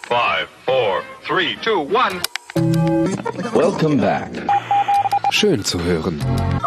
5, 4, 3, 2, 1. Welcome back. Schön zu hören.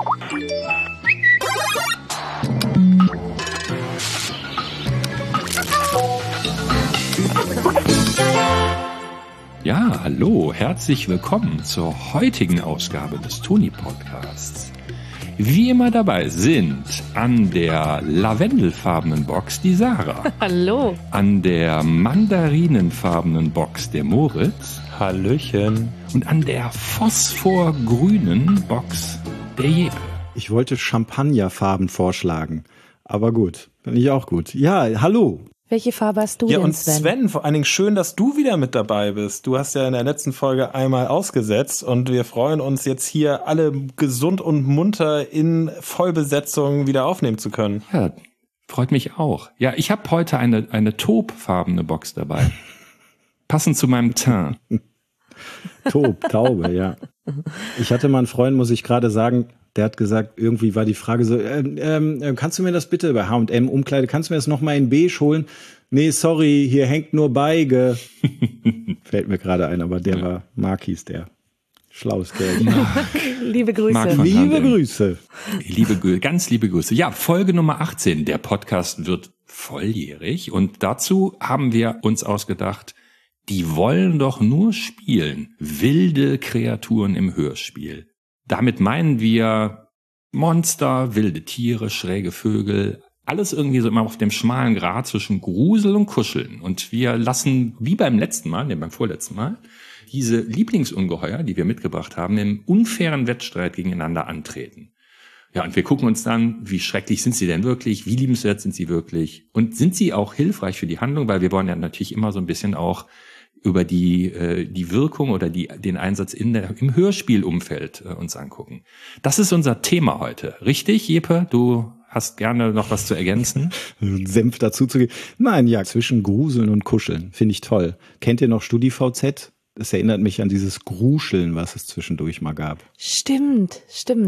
Ja, hallo, herzlich willkommen zur heutigen Ausgabe des Toni-Podcasts. Wie immer dabei sind an der lavendelfarbenen Box die Sarah. Hallo. An der mandarinenfarbenen Box der Moritz. Hallöchen. Und an der phosphorgrünen Box der Jeppe. Ich wollte Champagnerfarben vorschlagen, aber gut, finde ich auch gut. Ja, hallo. Welche Farbe hast du ja, denn, und Sven? Vor allen Dingen schön, dass du wieder mit dabei bist. Du hast ja in der letzten Folge einmal ausgesetzt und wir freuen uns jetzt hier alle gesund und munter in Vollbesetzung wieder aufnehmen zu können. Ja, freut mich auch. Ja, ich habe heute eine taubfarbene Box dabei. Passend zu meinem Teint. Taube, ja. Ich hatte mal einen Freund, muss ich gerade sagen, der hat gesagt, irgendwie war die Frage so, kannst du mir das bitte bei H&M Umkleide, kannst du mir das nochmal in beige holen? Nee, sorry, hier hängt nur Beige. Fällt mir gerade ein, aber der war, Mark hieß der. Schlaues Kerl. Liebe Grüße. Liebe Grüße. Ganz liebe Grüße. Ja, Folge Nummer 18. Der Podcast wird volljährig und dazu haben wir uns ausgedacht, die wollen doch nur spielen. Wilde Kreaturen im Hörspiel. Damit meinen wir Monster, wilde Tiere, schräge Vögel, alles irgendwie so immer auf dem schmalen Grat zwischen Grusel und Kuscheln. Und wir lassen, wie beim vorletzten Mal, diese Lieblingsungeheuer, die wir mitgebracht haben, im unfairen Wettstreit gegeneinander antreten. Ja, und wir gucken uns dann, wie schrecklich sind sie denn wirklich, wie liebenswert sind sie wirklich und sind sie auch hilfreich für die Handlung, weil wir wollen ja natürlich immer so ein bisschen auch über die Wirkung oder den Einsatz im Hörspielumfeld uns angucken. Das ist unser Thema heute. Richtig, Jeppe? Du hast gerne noch was zu ergänzen? Senf dazu zu geben. Nein, ja, zwischen Gruseln und Kuscheln. Finde ich toll. Kennt ihr noch StudiVZ? Das erinnert mich an dieses Gruscheln, was es zwischendurch mal gab. Stimmt.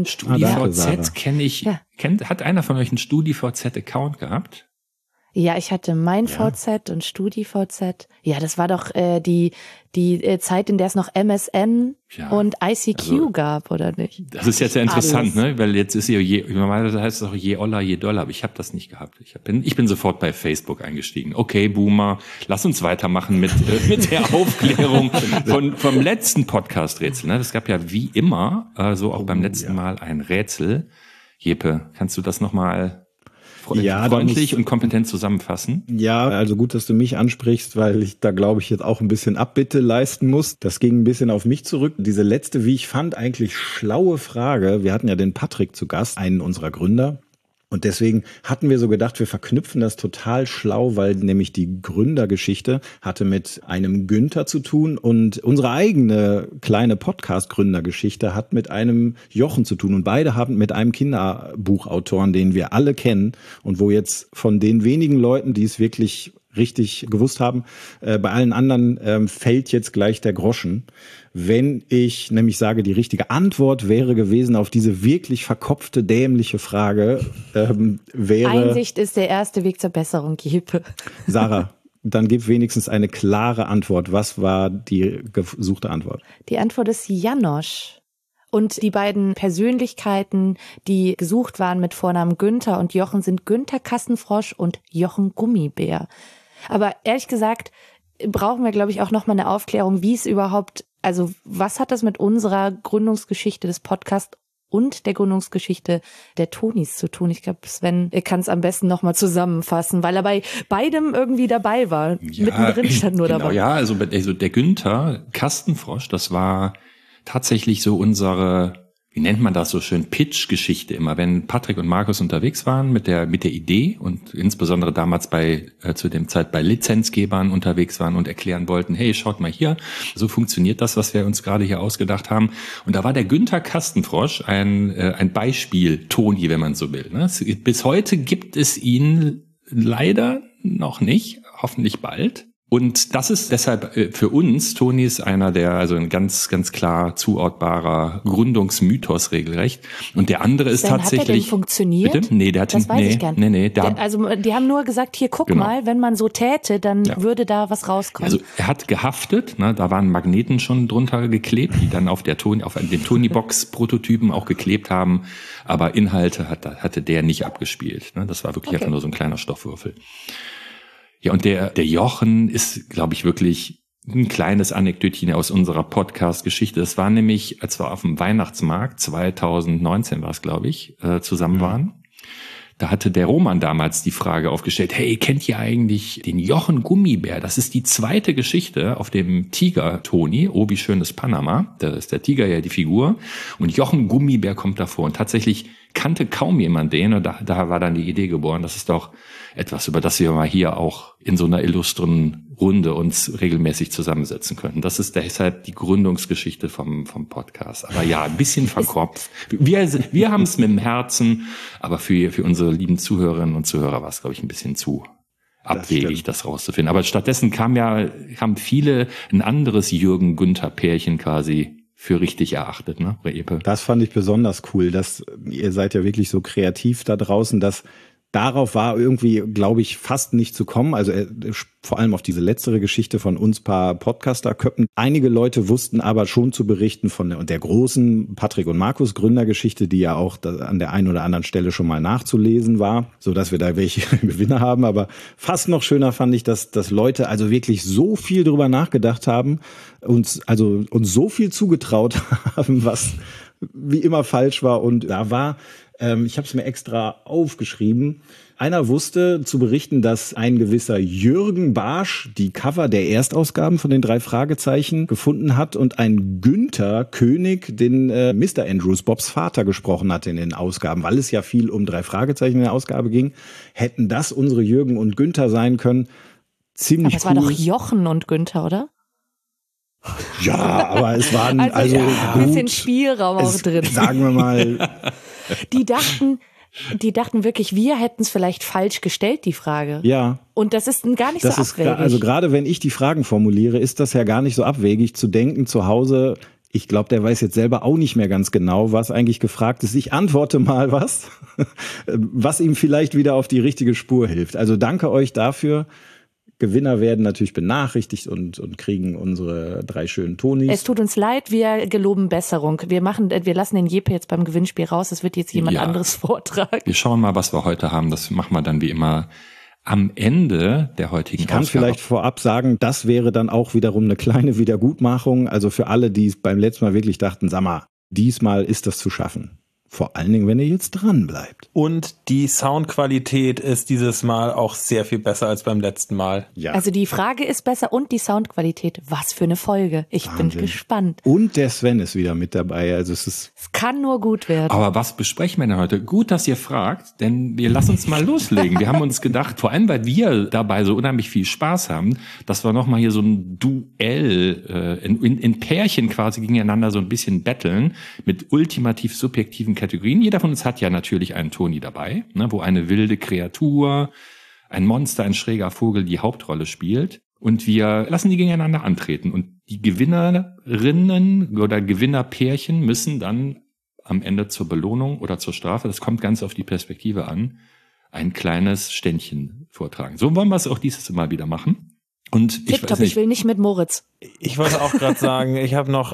StudiVZ kenne ich. Ja. Hat einer von euch einen StudiVZ-Account gehabt? Ja, ich hatte mein VZ und StudiVZ. Ja, das war doch die Zeit, in der es noch MSN und ICQ gab, oder nicht? Das ist jetzt ja interessant, ne? Weil jetzt ist normalerweise heißt es auch je Oller, je doller, aber ich habe das nicht gehabt. Ich bin sofort bei Facebook eingestiegen. Okay, Boomer, lass uns weitermachen mit der Aufklärung vom letzten Podcast-Rätsel. Ne? Das gab ja wie immer, so auch beim letzten Mal ein Rätsel. Jeppe, kannst du das nochmal freundlich und kompetent zusammenfassen? Ja, also gut, dass du mich ansprichst, weil ich da, glaube ich, jetzt auch ein bisschen Abbitte leisten muss. Das ging ein bisschen auf mich zurück. Diese letzte, wie ich fand, eigentlich schlaue Frage. Wir hatten ja den Patrick zu Gast, einen unserer Gründer. Und deswegen hatten wir so gedacht, wir verknüpfen das total schlau, weil nämlich die Gründergeschichte hatte mit einem Günther zu tun und unsere eigene kleine Podcast-Gründergeschichte hat mit einem Jochen zu tun. Und beide haben mit einem Kinderbuchautoren, den wir alle kennen und wo jetzt von den wenigen Leuten, die es wirklich richtig gewusst haben, bei allen anderen fällt jetzt gleich der Groschen. Wenn ich nämlich sage, die richtige Antwort wäre gewesen auf diese wirklich verkopfte, dämliche Frage, wäre... Einsicht ist der erste Weg zur Besserung, Jeppe. Sarah, dann gib wenigstens eine klare Antwort. Was war die gesuchte Antwort? Die Antwort ist Janosch. Und die beiden Persönlichkeiten, die gesucht waren mit Vornamen Günther und Jochen, sind Günther Kassenfrosch und Jochen Gummibär. Aber ehrlich gesagt brauchen wir, glaube ich, auch nochmal eine Aufklärung, wie es überhaupt, also was hat das mit unserer Gründungsgeschichte des Podcasts und der Gründungsgeschichte der Tonis zu tun? Ich glaube, Sven kann es am besten nochmal zusammenfassen, weil er bei beidem irgendwie dabei war. Ja, mittendrin stand nur dabei. Ja, also der Günther Kastenfrosch, das war tatsächlich so unsere, wie nennt man das so schön, Pitch-Geschichte immer, wenn Patrick und Markus unterwegs waren mit der Idee und insbesondere damals zu dem Zeit bei Lizenzgebern unterwegs waren und erklären wollten, hey, schaut mal hier, so funktioniert das, was wir uns gerade hier ausgedacht haben. Und da war der Günther Kastenfrosch ein Beispiel Toni, wenn man so will. Ne? Bis heute gibt es ihn leider noch nicht, hoffentlich bald. Und das ist deshalb für uns, Toni ist einer der, also ein ganz, ganz klar zuortbarer Gründungsmythos regelrecht. Und der andere ist tatsächlich. Hat der denn funktioniert? Bitte? Nee, der hat das weiß ich gar nicht. Nee, also die haben nur gesagt, hier guck mal, wenn man so täte, dann würde da was rauskommen. Also er hat gehaftet, ne, da waren Magneten schon drunter geklebt, die dann auf dem Tony-Box-Prototypen auch geklebt haben. Aber Inhalte hatte der nicht abgespielt. Ne? Das war wirklich einfach nur so ein kleiner Stoffwürfel. Ja, und der Jochen ist, glaube ich, wirklich ein kleines Anekdötchen aus unserer Podcast-Geschichte. Das war nämlich, als wir auf dem Weihnachtsmarkt 2019 war es, glaube ich, zusammen waren. Da hatte der Roman damals die Frage aufgestellt, hey, kennt ihr eigentlich den Jochen Gummibär? Das ist die zweite Geschichte auf dem Tiger Toni, oh wie schönes Panama. Da ist der Tiger ja die Figur und Jochen Gummibär kommt davor. Und tatsächlich kannte kaum jemand den und da war dann die Idee geboren, das ist doch etwas, über das wir mal hier auch in so einer illustren Runde uns regelmäßig zusammensetzen könnten. Das ist deshalb die Gründungsgeschichte vom Podcast. Aber ja, ein bisschen verkopft. Wir haben es mit dem Herzen, aber für unsere lieben Zuhörerinnen und Zuhörer war es, glaube ich, ein bisschen zu abwegig, das rauszufinden. Aber stattdessen haben viele ein anderes Jürgen-Günther-Pärchen quasi für richtig erachtet, ne, Epe? Das fand ich besonders cool, dass ihr seid ja wirklich so kreativ da draußen, dass darauf war irgendwie, glaube ich, fast nicht zu kommen. Also vor allem auf diese letztere Geschichte von uns paar Podcaster-Köppen. Einige Leute wussten aber schon zu berichten von der großen Patrick und Markus Gründergeschichte, die ja auch an der einen oder anderen Stelle schon mal nachzulesen war, so dass wir da welche Gewinner haben. Aber fast noch schöner fand ich, dass Leute also wirklich so viel drüber nachgedacht haben, uns so viel zugetraut haben, was wie immer falsch war. Und da war, ich habe es mir extra aufgeschrieben, einer wusste zu berichten, dass ein gewisser Jürgen Barsch die Cover der Erstausgaben von den 3 Fragezeichen gefunden hat und ein Günther König den Mr. Andrews, Bobs Vater, gesprochen hat in den Ausgaben, weil es ja viel um 3 Fragezeichen in der Ausgabe ging. Hätten das unsere Jürgen und Günther sein können? Ziemlich cool. Aber es war doch Jochen und Günther, oder? Ja, aber es waren ein bisschen Spielraum auch drin. Sagen wir mal. Die dachten wirklich, wir hätten es vielleicht falsch gestellt, die Frage. Ja. Und das ist gar nicht so abwegig. Also gerade wenn ich die Fragen formuliere, ist das ja gar nicht so abwegig zu denken zu Hause. Ich glaube, der weiß jetzt selber auch nicht mehr ganz genau, was eigentlich gefragt ist. Ich antworte mal was ihm vielleicht wieder auf die richtige Spur hilft. Also danke euch dafür. Gewinner werden natürlich benachrichtigt und kriegen unsere 3 schönen Tonis. Es tut uns leid, wir geloben Besserung. Wir lassen den Jeppe jetzt beim Gewinnspiel raus. Das wird jetzt jemand anderes vortragen. Wir schauen mal, was wir heute haben. Das machen wir dann wie immer am Ende der heutigen Ausgabe. Ich kann vielleicht vorab sagen, das wäre dann auch wiederum eine kleine Wiedergutmachung. Also für alle, die es beim letzten Mal wirklich dachten, sag mal, diesmal ist das zu schaffen. Vor allen Dingen, wenn ihr jetzt dran bleibt. Und die Soundqualität ist dieses Mal auch sehr viel besser als beim letzten Mal. Ja. Also die Frage ist besser und die Soundqualität. Was für eine Folge. Ich bin gespannt. Und der Sven ist wieder mit dabei. Also es kann nur gut werden. Aber was besprechen wir denn heute? Gut, dass ihr fragt, denn wir lassen uns mal loslegen. Wir haben uns gedacht, vor allem, weil wir dabei so unheimlich viel Spaß haben, dass wir nochmal hier so ein Duell in Pärchen quasi gegeneinander so ein bisschen betteln mit ultimativ subjektiven Kategorien. Jeder von uns hat ja natürlich einen Toni dabei, ne, wo eine wilde Kreatur, ein Monster, ein schräger Vogel die Hauptrolle spielt. Und wir lassen die gegeneinander antreten. Und die Gewinnerinnen oder Gewinnerpärchen müssen dann am Ende zur Belohnung oder zur Strafe, das kommt ganz auf die Perspektive an, ein kleines Ständchen vortragen. So wollen wir es auch dieses Mal wieder machen. Und ich will nicht mit Moritz. Ich wollte auch gerade sagen, ich habe noch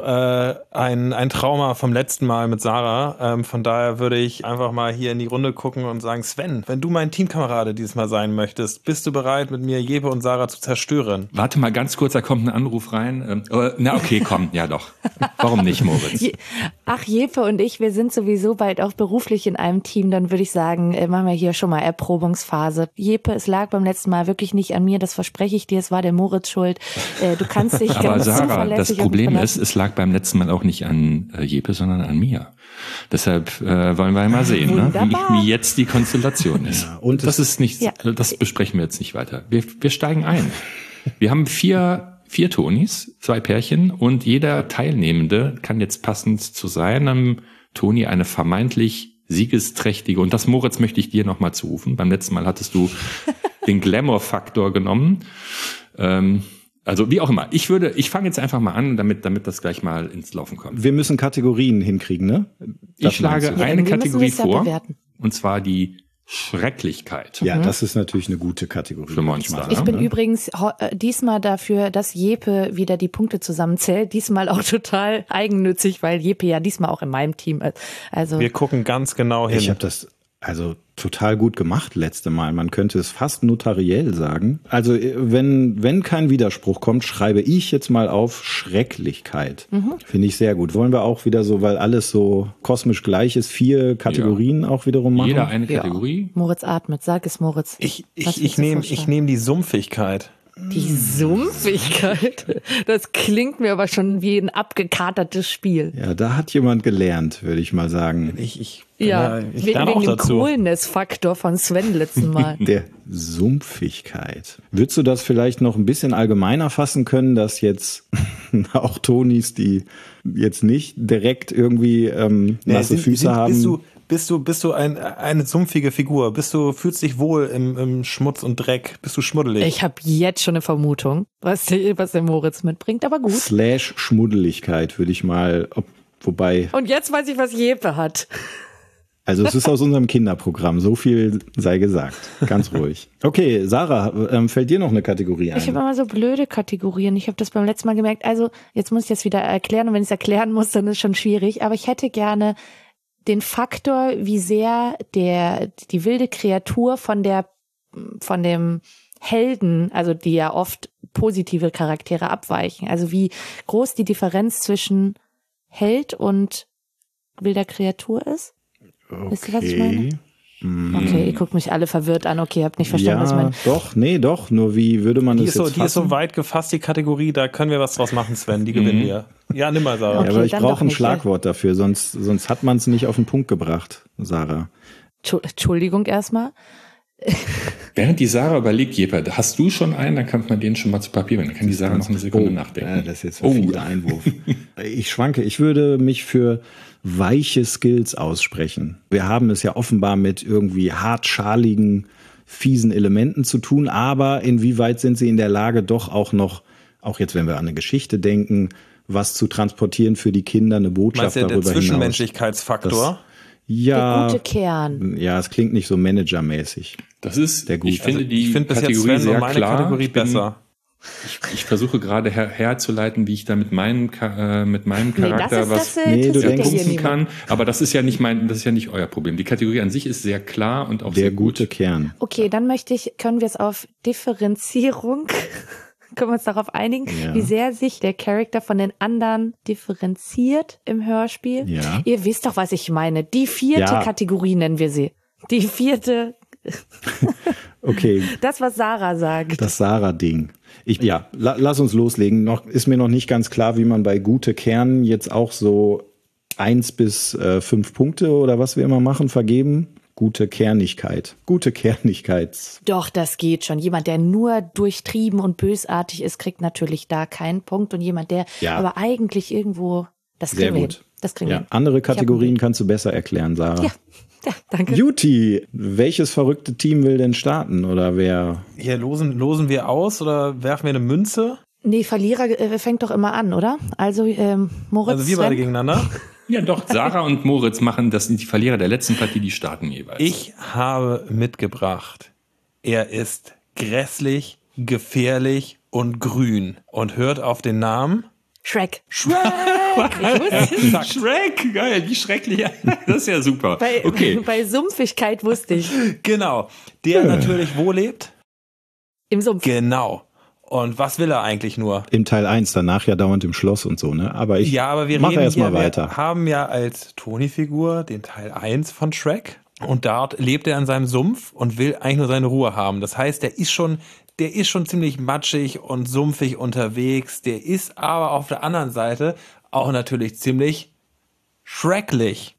ein Trauma vom letzten Mal mit Sarah. Von daher würde ich einfach mal hier in die Runde gucken und sagen, Sven, wenn du mein Teamkamerade dieses Mal sein möchtest, bist du bereit, mit mir Jeppe und Sarah zu zerstören? Warte mal ganz kurz, da kommt ein Anruf rein. Na okay, komm, ja doch. Warum nicht, Moritz? Ach, Jeppe und ich, wir sind sowieso bald auch beruflich in einem Team. Dann würde ich sagen, machen wir hier schon mal Erprobungsphase. Jeppe, es lag beim letzten Mal wirklich nicht an mir, das verspreche ich dir, es war der Moritz schuld. Du kannst dich aber Sarah, das Problem ist, es lag beim letzten Mal auch nicht an Jeppe, sondern an mir. Deshalb wollen wir mal sehen, ne? wie jetzt die Konstellation ist. Ja, und das ist nicht, das besprechen wir jetzt nicht weiter. Wir steigen ein. Wir haben vier Tonis, 2 Pärchen und jeder Teilnehmende kann jetzt passend zu seinem Toni eine vermeintlich siegesträchtige, und das, Moritz, möchte ich dir nochmal zurufen. Beim letzten Mal hattest du den Glamour-Faktor genommen. Also wie auch immer. Ich fange jetzt einfach mal an, damit das gleich mal ins Laufen kommt. Wir müssen Kategorien hinkriegen, ne? Das Ich schlage meinst du? eine wir müssen Kategorie das ja vor, bewerten. und zwar die Schrecklichkeit Ja, das ist natürlich eine gute Kategorie. für Monster. würde Ich bin ne? übrigens diesmal dafür, dass Jeppe wieder die Punkte zusammenzählt. Diesmal auch total eigennützig, weil Jeppe ja diesmal auch in meinem Team ist. Also Wir gucken ganz genau hin. Ich habe das also total gut gemacht letzte Mal. Man könnte es fast notariell sagen. Also wenn kein Widerspruch kommt, schreibe ich jetzt mal auf Schrecklichkeit. Finde ich sehr gut. Wollen wir auch wieder so, weil alles so kosmisch gleich ist, 4 Kategorien auch wiederum machen? Jeder eine ja. Kategorie. Moritz atmet, sag es Moritz. Ich Was willst du nehme vorschlagen? nehm die Sumpfigkeit. Die Sumpfigkeit. Das klingt mir aber schon wie ein abgekatertes Spiel. Ja, da hat jemand gelernt, würde ich mal sagen. Ich Ja, ich lerne wegen auch dem dazu. Coolness-Faktor von Sven letzten Mal. Der Sumpfigkeit. Würdest du das vielleicht noch ein bisschen allgemeiner fassen können, dass jetzt auch Tonis, die jetzt nicht direkt irgendwie nasse Füße haben? Bist du eine sumpfige Figur? Fühlst dich wohl im Schmutz und Dreck? Bist du schmuddelig? Ich habe jetzt schon eine Vermutung, was der Moritz mitbringt, aber gut. / Schmuddeligkeit würde ich mal, wobei, Und jetzt weiß ich, was Jeppe hat. also es ist aus unserem Kinderprogramm, so viel sei gesagt, ganz ruhig. Okay, Sarah, fällt dir noch eine Kategorie Ich habe ein? immer so blöde Kategorien. Ich habe das beim letzten Mal gemerkt. Also jetzt muss ich das wieder erklären und wenn ich es erklären muss, dann ist es schon schwierig. Aber ich hätte gerne den Faktor, wie sehr die wilde Kreatur von dem Helden, also die ja oft positive Charaktere abweichen. Also wie groß die Differenz zwischen Held und wilder Kreatur ist. Wisst ihr, was ich meine? Okay, ihr guckt mich alle verwirrt an. Okay, ihr habt nicht verstanden, was ich meine. Ja, doch, nur wie würde man Die das ist, jetzt die ist so fassen? weit gefasst, die Kategorie, da können wir was draus machen, Sven. Die gewinnen wir. Ja, nimm mal, Sarah. Ja, Okay, aber ich dann brauche doch ein nicht, Schlagwort dafür, sonst hat man es nicht auf den Punkt gebracht, Sarah. Entschuldigung erstmal. Während die Sarah überlegt, Jeppe, hast du schon einen, dann kann man den schon mal zu Papier bringen. Dann kann die Sarah noch eine Sekunde nachdenken. Ja, das ist jetzt ein fieser Einwurf. Ich schwanke, ich würde mich für weiche Skills aussprechen. Wir haben es ja offenbar mit irgendwie hartschaligen, fiesen Elementen zu tun, aber inwieweit sind sie in der Lage, doch auch noch, auch jetzt, wenn wir an eine Geschichte denken, was zu transportieren für die Kinder, eine Botschaft Meinst du, der darüber hinaus. Zwischenmenschlichkeitsfaktor? Ja, Der gute Kern. ja, es klingt nicht so managermäßig. Das ist, Der gut. ich finde die Ich finde bis jetzt Kategorie Sven sehr und meine klar. Kategorie Ich bin- besser. Ich versuche gerade herzuleiten, wie ich da mit meinem Charakter was das Nee, du interessiert denkst- ja hier punkten niemand. kann. Aber das ist ja nicht euer Problem. Die Kategorie an sich ist sehr klar und auch Der sehr gut. gute Kern. Okay, dann können wir es auf Differenzierung, können wir uns darauf einigen, Ja. wie sehr sich der Charakter von den anderen differenziert im Hörspiel. Ja. Ihr wisst doch, was ich meine. Die 4. Ja. Kategorie nennen wir sie. Die 4. Okay, Das, was Sarah sagt. das Sarah-Ding. Lass uns loslegen. Ist mir noch nicht ganz klar, wie man bei gute Kern jetzt auch so 1 bis 5 Punkte oder was wir immer machen, vergeben. Gute Kernigkeit. Gute Kernigkeit. Doch, das geht schon. Jemand, der nur durchtrieben und bösartig ist, kriegt natürlich da keinen Punkt. Und jemand, der Ja. aber eigentlich irgendwo, das Sehr kriegen wir gut. hin. Das kriegen wir Ja, hin. andere Kategorien einen kannst du besser erklären, Sarah. Ja, danke. Juti, welches verrückte Team will denn starten? Oder wer? Hier losen wir aus oder werfen wir eine Münze? Nee, Verlierer fängt doch immer an, oder? Also Moritz, Also wir beide Sven? gegeneinander. Ja, doch, Sarah und Moritz machen das, die Verlierer der letzten Partie, die starten jeweils. Ich habe mitgebracht. Er ist grässlich, gefährlich und grün. Und hört auf den Namen. Shrek. Shrek, geil, wie schrecklich. Das ist ja super. Okay. Bei Sumpfigkeit wusste ich. Genau. Der natürlich wo lebt? Im Sumpf. Genau. Und was will er eigentlich nur? Im Teil 1, danach ja dauernd im Schloss und so, ne? Aber ich Aber wir mache reden erstmal hier, weiter. Wir haben ja als Toni-Figur den Teil 1 von Shrek. Und dort lebt er in seinem Sumpf und will eigentlich nur seine Ruhe haben. Das heißt, der ist schon ziemlich matschig und sumpfig unterwegs. Der ist aber auf der anderen Seite auch natürlich ziemlich schrecklich.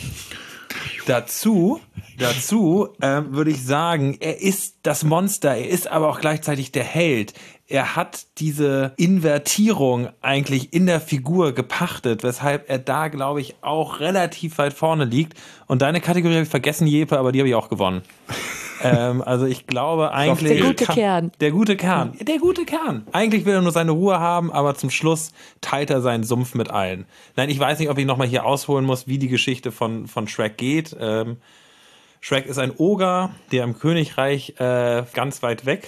Dazu würde ich sagen, er ist das Monster, er ist aber auch gleichzeitig der Held. Er hat diese Invertierung eigentlich in der Figur gepachtet, weshalb er da, glaube ich, auch relativ weit vorne liegt. Und deine Kategorie habe ich vergessen, Jeppe, aber die habe ich auch gewonnen. Also ich glaube eigentlich... Der gute Kern. Der gute Kern. Eigentlich will er nur seine Ruhe haben, aber zum Schluss teilt er seinen Sumpf mit allen. Nein, ich weiß nicht, ob ich nochmal hier ausholen muss, wie die Geschichte von Shrek geht. Shrek ist ein Oger, der im Königreich ganz weit weg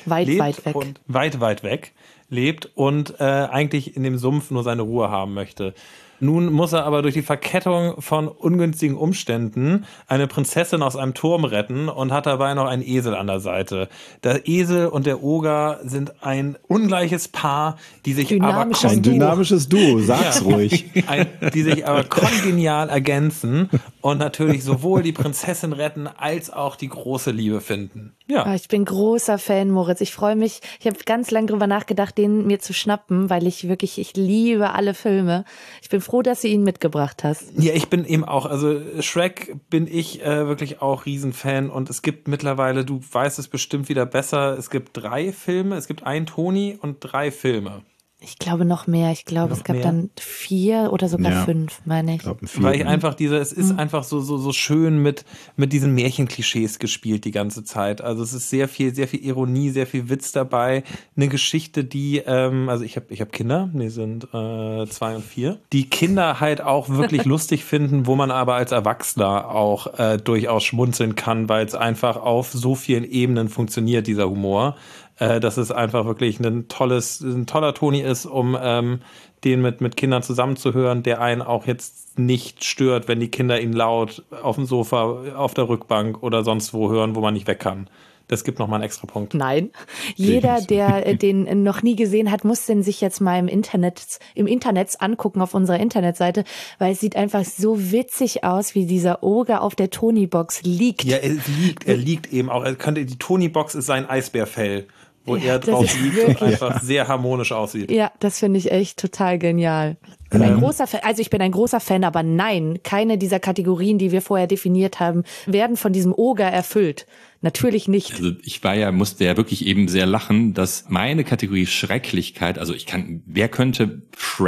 lebt und eigentlich in dem Sumpf nur seine Ruhe haben möchte. Nun muss er aber durch die Verkettung von ungünstigen Umständen eine Prinzessin aus einem Turm retten und hat dabei noch einen Esel an der Seite. Der Esel und der Oger sind ein ungleiches Paar, die sich dynamisches Duo, sag's ruhig. Die sich aber kongenial ergänzen und natürlich sowohl die Prinzessin retten, als auch die große Liebe finden. Ja. Ich bin großer Fan, Moritz. Ich freue mich. Ich habe ganz lange drüber nachgedacht, den mir zu schnappen, weil ich liebe alle Filme. Ich bin froh, dass du ihn mitgebracht hast. Ja, ich bin eben auch, also Shrek bin ich wirklich auch Riesenfan und es gibt mittlerweile, du weißt es bestimmt wieder besser, es gibt 3 Filme, es gibt einen Toni und 3 Filme. Ich glaube noch mehr. Ich glaube, es gab dann 4 oder sogar 5, meine ich. Weil ich einfach es ist einfach so schön mit diesen Märchenklischees gespielt die ganze Zeit. Also es ist sehr viel Ironie, sehr viel Witz dabei. Eine Geschichte, die, also ich hab Kinder, die sind 2 und 4, die Kinder halt auch wirklich lustig finden, wo man aber als Erwachsener auch durchaus schmunzeln kann, weil es einfach auf so vielen Ebenen funktioniert, dieser Humor. Dass es einfach wirklich ein toller Toni ist, um den mit Kindern zusammenzuhören, der einen auch jetzt nicht stört, wenn die Kinder ihn laut auf dem Sofa, auf der Rückbank oder sonst wo hören, wo man nicht weg kann. Das gibt nochmal einen extra Punkt. Nein. Jeder, der den noch nie gesehen hat, muss den sich jetzt mal im Internet angucken auf unserer Internetseite, weil es sieht einfach so witzig aus, wie dieser Oger auf der Tony-Box liegt. Ja, er liegt eben auch. Die Tony-Box ist sein Eisbärfell, wo er drauf liegt und einfach sehr harmonisch aussieht. Ja, das finde ich echt total genial. Ich bin ein großer Fan, aber nein, keine dieser Kategorien, die wir vorher definiert haben, werden von diesem Oger erfüllt. Natürlich nicht. Also musste ja wirklich eben sehr lachen, dass meine Kategorie Schrecklichkeit, also wer könnte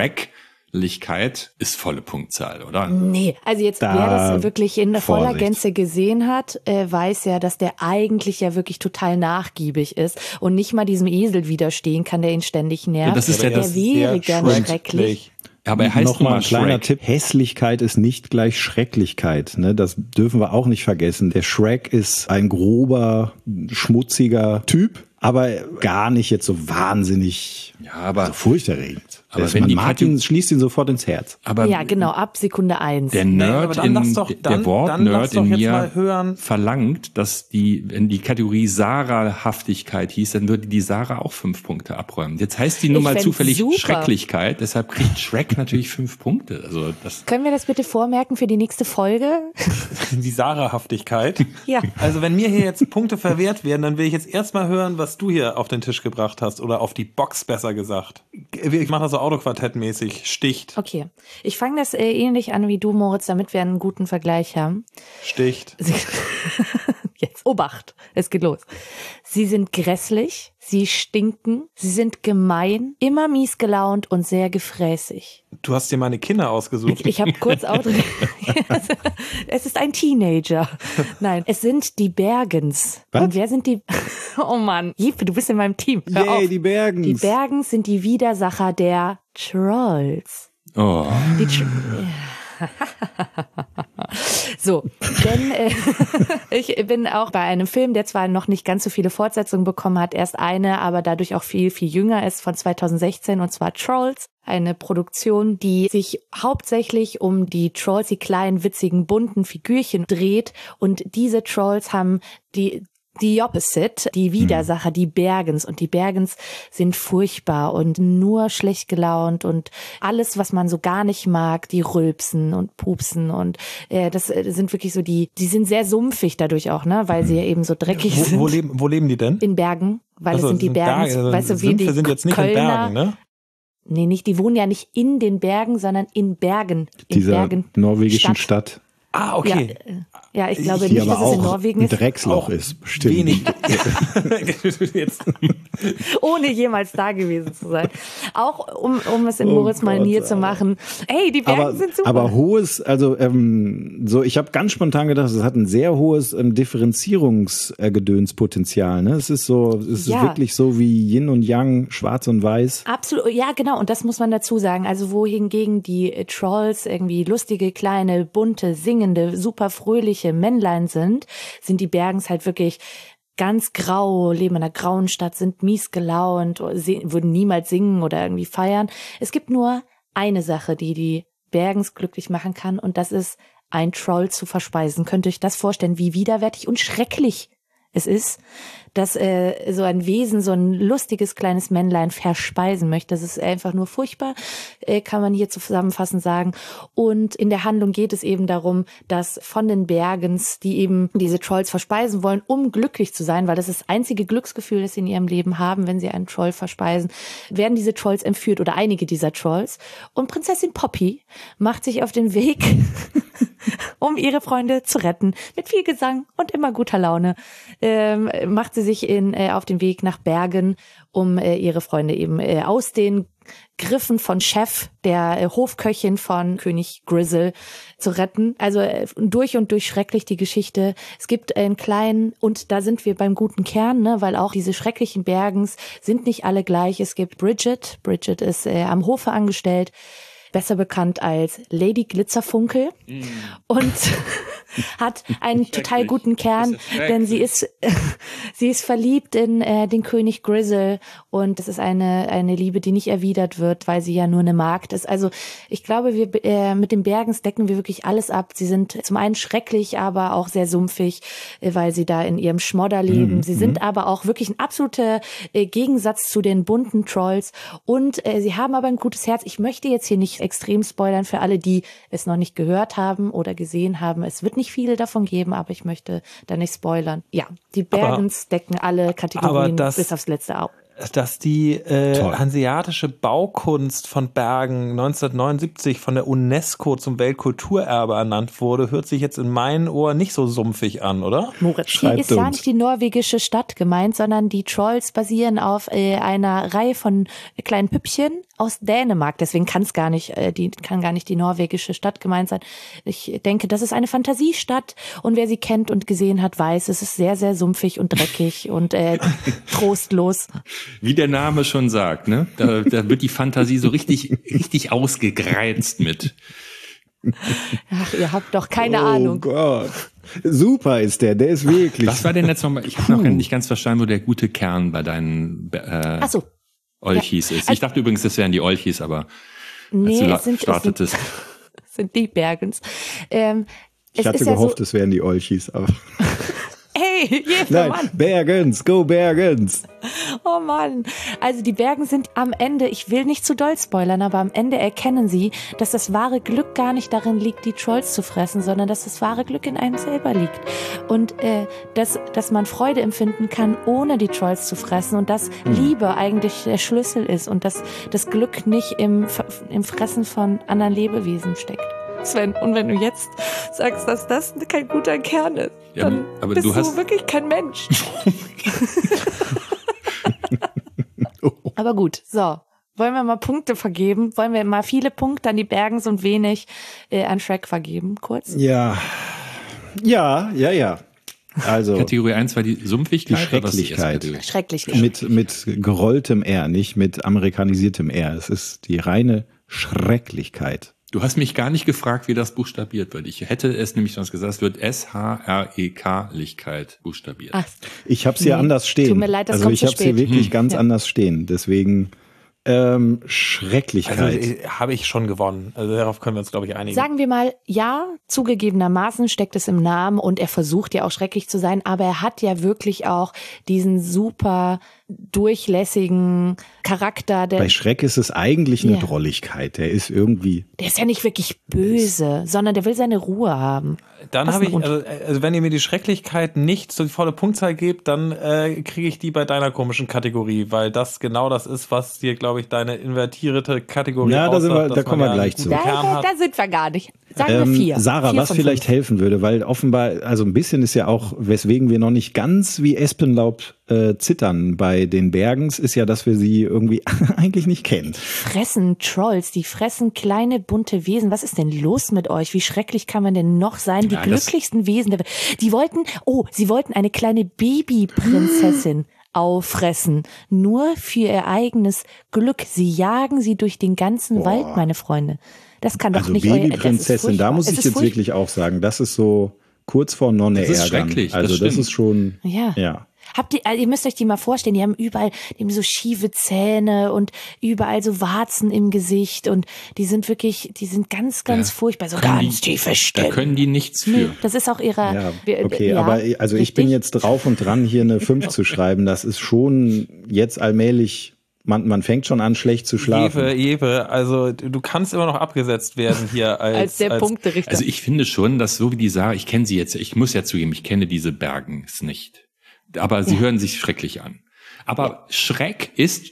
Schrecklichkeit ist volle Punktzahl, oder? Nee, also jetzt wer das wirklich in voller Gänze gesehen hat, weiß ja, dass der eigentlich ja wirklich total nachgiebig ist und nicht mal diesem Esel widerstehen kann, der ihn ständig nervt. Ja, das ist ja der wäre gerne schrecklich. Aber er heißt nochmal ein kleiner Tipp. Hässlichkeit ist nicht gleich Schrecklichkeit. Ne? Das dürfen wir auch nicht vergessen. Der Shrek ist ein grober, schmutziger Typ, aber gar nicht jetzt so wahnsinnig furchterregend. Aber wenn Martin schließt ihn sofort ins Herz. Aber ja, genau, ab Sekunde 1. Der Nerd der Wortnerd in mir verlangt, dass wenn die Kategorie Sarah-Haftigkeit hieß, dann würde die Sarah auch 5 Punkte abräumen. Jetzt heißt die nun mal zufällig super. Schrecklichkeit, deshalb kriegt Shrek natürlich 5 Punkte. Also können wir das bitte vormerken für die nächste Folge? Die Sarah-Haftigkeit? Ja. Also wenn mir hier jetzt Punkte verwehrt werden, dann will ich jetzt erstmal hören, was du hier auf den Tisch gebracht hast oder auf die Box besser gesagt. Ich mache das so Autoquartett-mäßig, sticht. Okay, ich fange das ähnlich an wie du, Moritz, damit wir einen guten Vergleich haben. Sticht. Jetzt, Obacht, es geht los. Sie sind grässlich, sie stinken, sie sind gemein, immer mies gelaunt und sehr gefräßig. Du hast dir meine Kinder ausgesucht. Ich habe kurz Es ist ein Teenager. Nein, es sind die Bergens. Was? Und wer sind die? Oh Mann, Jeppe, du bist in meinem Team. Hör auf. Die Bergens. Die Bergens sind die Widersacher der Trolls. Oh. So, denn ich bin auch bei einem Film, der zwar noch nicht ganz so viele Fortsetzungen bekommen hat, erst eine, aber dadurch auch viel, viel jünger ist, von 2016, und zwar Trolls. Eine Produktion, die sich hauptsächlich um die Trolls, die kleinen, witzigen, bunten Figürchen dreht, und diese Trolls haben die Opposite, die Widersacher, die Bergens. Und die Bergens sind furchtbar und nur schlecht gelaunt und alles, was man so gar nicht mag, die rülpsen und pupsen. Und das sind wirklich so die sind sehr sumpfig dadurch auch, ne, weil sie ja eben so dreckig sind. Wo leben die denn? In Bergen, weil es sind die Bergens. Also weißt du, wie die sind jetzt nicht Kölner, in Bergen, ne? Nee, die wohnen ja nicht in den Bergen, sondern in Bergen. Dieser norwegischen Stadt. Ah, okay. Ja, ich glaube Die nicht, aber dass es in auch Norwegen ein ist. Drecksloch ist, bestimmt. Wenig. Jetzt. Ohne jemals da gewesen zu sein. Auch um es in Oh Moritz-Manier Gott, zu machen. Ey, die Berge sind super. Aber hohes, also so, ich habe ganz spontan gedacht, es hat ein sehr hohes Differenzierungsgedönspotenzial. Ne? Es ist so, es ist wirklich so wie Yin und Yang, Schwarz und Weiß. Absolut, ja genau, und das muss man dazu sagen. Also wohingegen die Trolls irgendwie lustige, kleine, bunte, singende, super fröhliche Männlein sind die Bergens halt wirklich ganz grau, leben in einer grauen Stadt, sind mies gelaunt, würden niemals singen oder irgendwie feiern. Es gibt nur eine Sache, die Bergens glücklich machen kann, und das ist, ein Troll zu verspeisen. Könnt ihr euch das vorstellen, wie widerwärtig und schrecklich es ist, dass so ein Wesen, so ein lustiges kleines Männlein verspeisen möchte. Das ist einfach nur furchtbar, kann man hier zusammenfassend sagen. Und in der Handlung geht es eben darum, dass von den Bergens, die eben diese Trolls verspeisen wollen, um glücklich zu sein, weil das ist das einzige Glücksgefühl, das sie in ihrem Leben haben, wenn sie einen Troll verspeisen, werden diese Trolls entführt oder einige dieser Trolls. Und Prinzessin Poppy macht sich auf den Weg, um ihre Freunde zu retten. Mit viel Gesang und immer guter Laune macht sie sich auf den Weg nach Bergen, um ihre Freunde eben aus den Griffen von Chef, der Hofköchin von König Grizzle, zu retten. Also durch und durch schrecklich die Geschichte. Es gibt einen kleinen, und da sind wir beim guten Kern, ne, weil auch diese schrecklichen Bergens sind nicht alle gleich. Es gibt Bridget. Bridget ist am Hofe angestellt, besser bekannt als Lady Glitzerfunkel, und hat einen total guten Kern, denn sie ist verliebt in den König Grizzle, und es ist eine Liebe, die nicht erwidert wird, weil sie ja nur eine Magd ist. Also ich glaube, wir mit den Bergens decken wir wirklich alles ab. Sie sind zum einen schrecklich, aber auch sehr sumpfig, weil sie da in ihrem Schmodder leben. Sie sind aber auch wirklich ein absoluter Gegensatz zu den bunten Trolls, und sie haben aber ein gutes Herz. Ich möchte jetzt hier nicht extrem spoilern für alle, die es noch nicht gehört haben oder gesehen haben. Es wird nicht viele davon geben, aber ich möchte da nicht spoilern. Ja, die Bergens decken alle Kategorien bis aufs letzte Auge. Dass die hanseatische Baukunst von Bergen 1979 von der UNESCO zum Weltkulturerbe ernannt wurde, hört sich jetzt in meinen Ohren nicht so sumpfig an, oder? Moritz, hier ist ja nicht die norwegische Stadt gemeint, sondern die Trolls basieren auf einer Reihe von kleinen Püppchen aus Dänemark. Deswegen kann gar nicht die norwegische Stadt gemeint sein. Ich denke, das ist eine Fantasiestadt, und wer sie kennt und gesehen hat, weiß, es ist sehr, sehr sumpfig und dreckig und trostlos. Wie der Name schon sagt, ne? Da wird die Fantasie so richtig ausgegrenzt mit. Ach, ihr habt doch keine Ahnung. Oh Gott. Super ist der ist wirklich. Was war denn jetzt nochmal? Ich habe noch nicht ganz verstanden, wo der gute Kern bei deinen Olchis ist. Ich dachte übrigens, das wären die Olchis, aber als du startetest. Es sind die Bergens. Ich hatte gehofft, es wären die Olchis, aber... Hey, Nein, Mann. Bergens, go Bergens. Oh Mann. Also die Bergen sind am Ende, ich will nicht zu doll spoilern, aber am Ende erkennen sie, dass das wahre Glück gar nicht darin liegt, die Trolls zu fressen, sondern dass das wahre Glück in einem selber liegt. Und dass man Freude empfinden kann, ohne die Trolls zu fressen, und dass Liebe eigentlich der Schlüssel ist und dass das Glück nicht im Fressen von anderen Lebewesen steckt. Sven, und wenn du jetzt sagst, dass das kein guter Kern ist, dann aber bist du wirklich kein Mensch. Aber gut, so. Wollen wir mal Punkte vergeben? Wollen wir mal viele Punkte an die Bergens und wenig an Shrek vergeben? Kurz? Ja. Also Kategorie 1 war die Sumpfigkeit. Die Schrecklichkeit. Mit gerolltem R, nicht mit amerikanisiertem R. Es ist die reine Schrecklichkeit. Du hast mich gar nicht gefragt, wie das buchstabiert wird. Ich hätte es nämlich sonst gesagt, es wird S-H-R-E-K-Lichkeit buchstabiert. Ach, ich habe es hier anders stehen. Tut mir leid, das kommt ich habe es hier wirklich ganz anders stehen. Deswegen Schrecklichkeit. Also habe ich schon gewonnen. Also darauf können wir uns, glaube ich, einigen. Sagen wir mal, ja, zugegebenermaßen steckt es im Namen, und er versucht ja auch schrecklich zu sein, aber er hat ja wirklich auch diesen super durchlässigen Charakter. Bei Schreck ist es eigentlich eine Drolligkeit. Der ist irgendwie... Der ist ja nicht wirklich böse, sondern der will seine Ruhe haben. Dann habe ich, also wenn ihr mir die Schrecklichkeit nicht so die volle Punktzahl gebt, dann kriege ich die bei deiner komischen Kategorie, weil das genau das ist, was dir, glaube ich, deine invertierte Kategorie da kommen wir gleich zu. Da sind wir gar nicht. Sagen wir 4. Sarah, 4 was von vielleicht 5. helfen würde, weil offenbar, also ein bisschen ist ja auch, weswegen wir noch nicht ganz wie Espenlaub zittern bei den Bergens, ist ja, dass wir sie irgendwie eigentlich nicht kennen. Fressen Trolls, die fressen kleine bunte Wesen. Was ist denn los mit euch? Wie schrecklich kann man denn noch sein? Die glücklichsten Wesen der Welt. Sie wollten eine kleine Babyprinzessin auffressen. Nur für ihr eigenes Glück. Sie jagen sie durch den ganzen Wald, meine Freunde. Das kann doch Also nicht Babyprinzessin, da muss ich jetzt wirklich auch sagen, das ist so kurz vor Nonne ärgern. Das ist schrecklich, also das ist schon, ja. Ihr müsst euch die mal vorstellen, die haben so schiefe Zähne und überall so Warzen im Gesicht und die sind ganz, ganz furchtbar, so ganz tiefe Stimmen. Da können die nichts für. Nee, das ist auch ihre... aber also ich bin jetzt drauf und dran, hier eine 5 zu schreiben. Das ist schon jetzt allmählich... Man fängt schon an, schlecht zu schlafen. Jewe, also du kannst immer noch abgesetzt werden hier als Punkterichter. Also ich finde schon, dass so wie die Sarah, ich kenne sie jetzt, ich muss ja zugeben, ich kenne diese Bergens nicht. Aber sie hören sich schrecklich an. Aber Schreck ist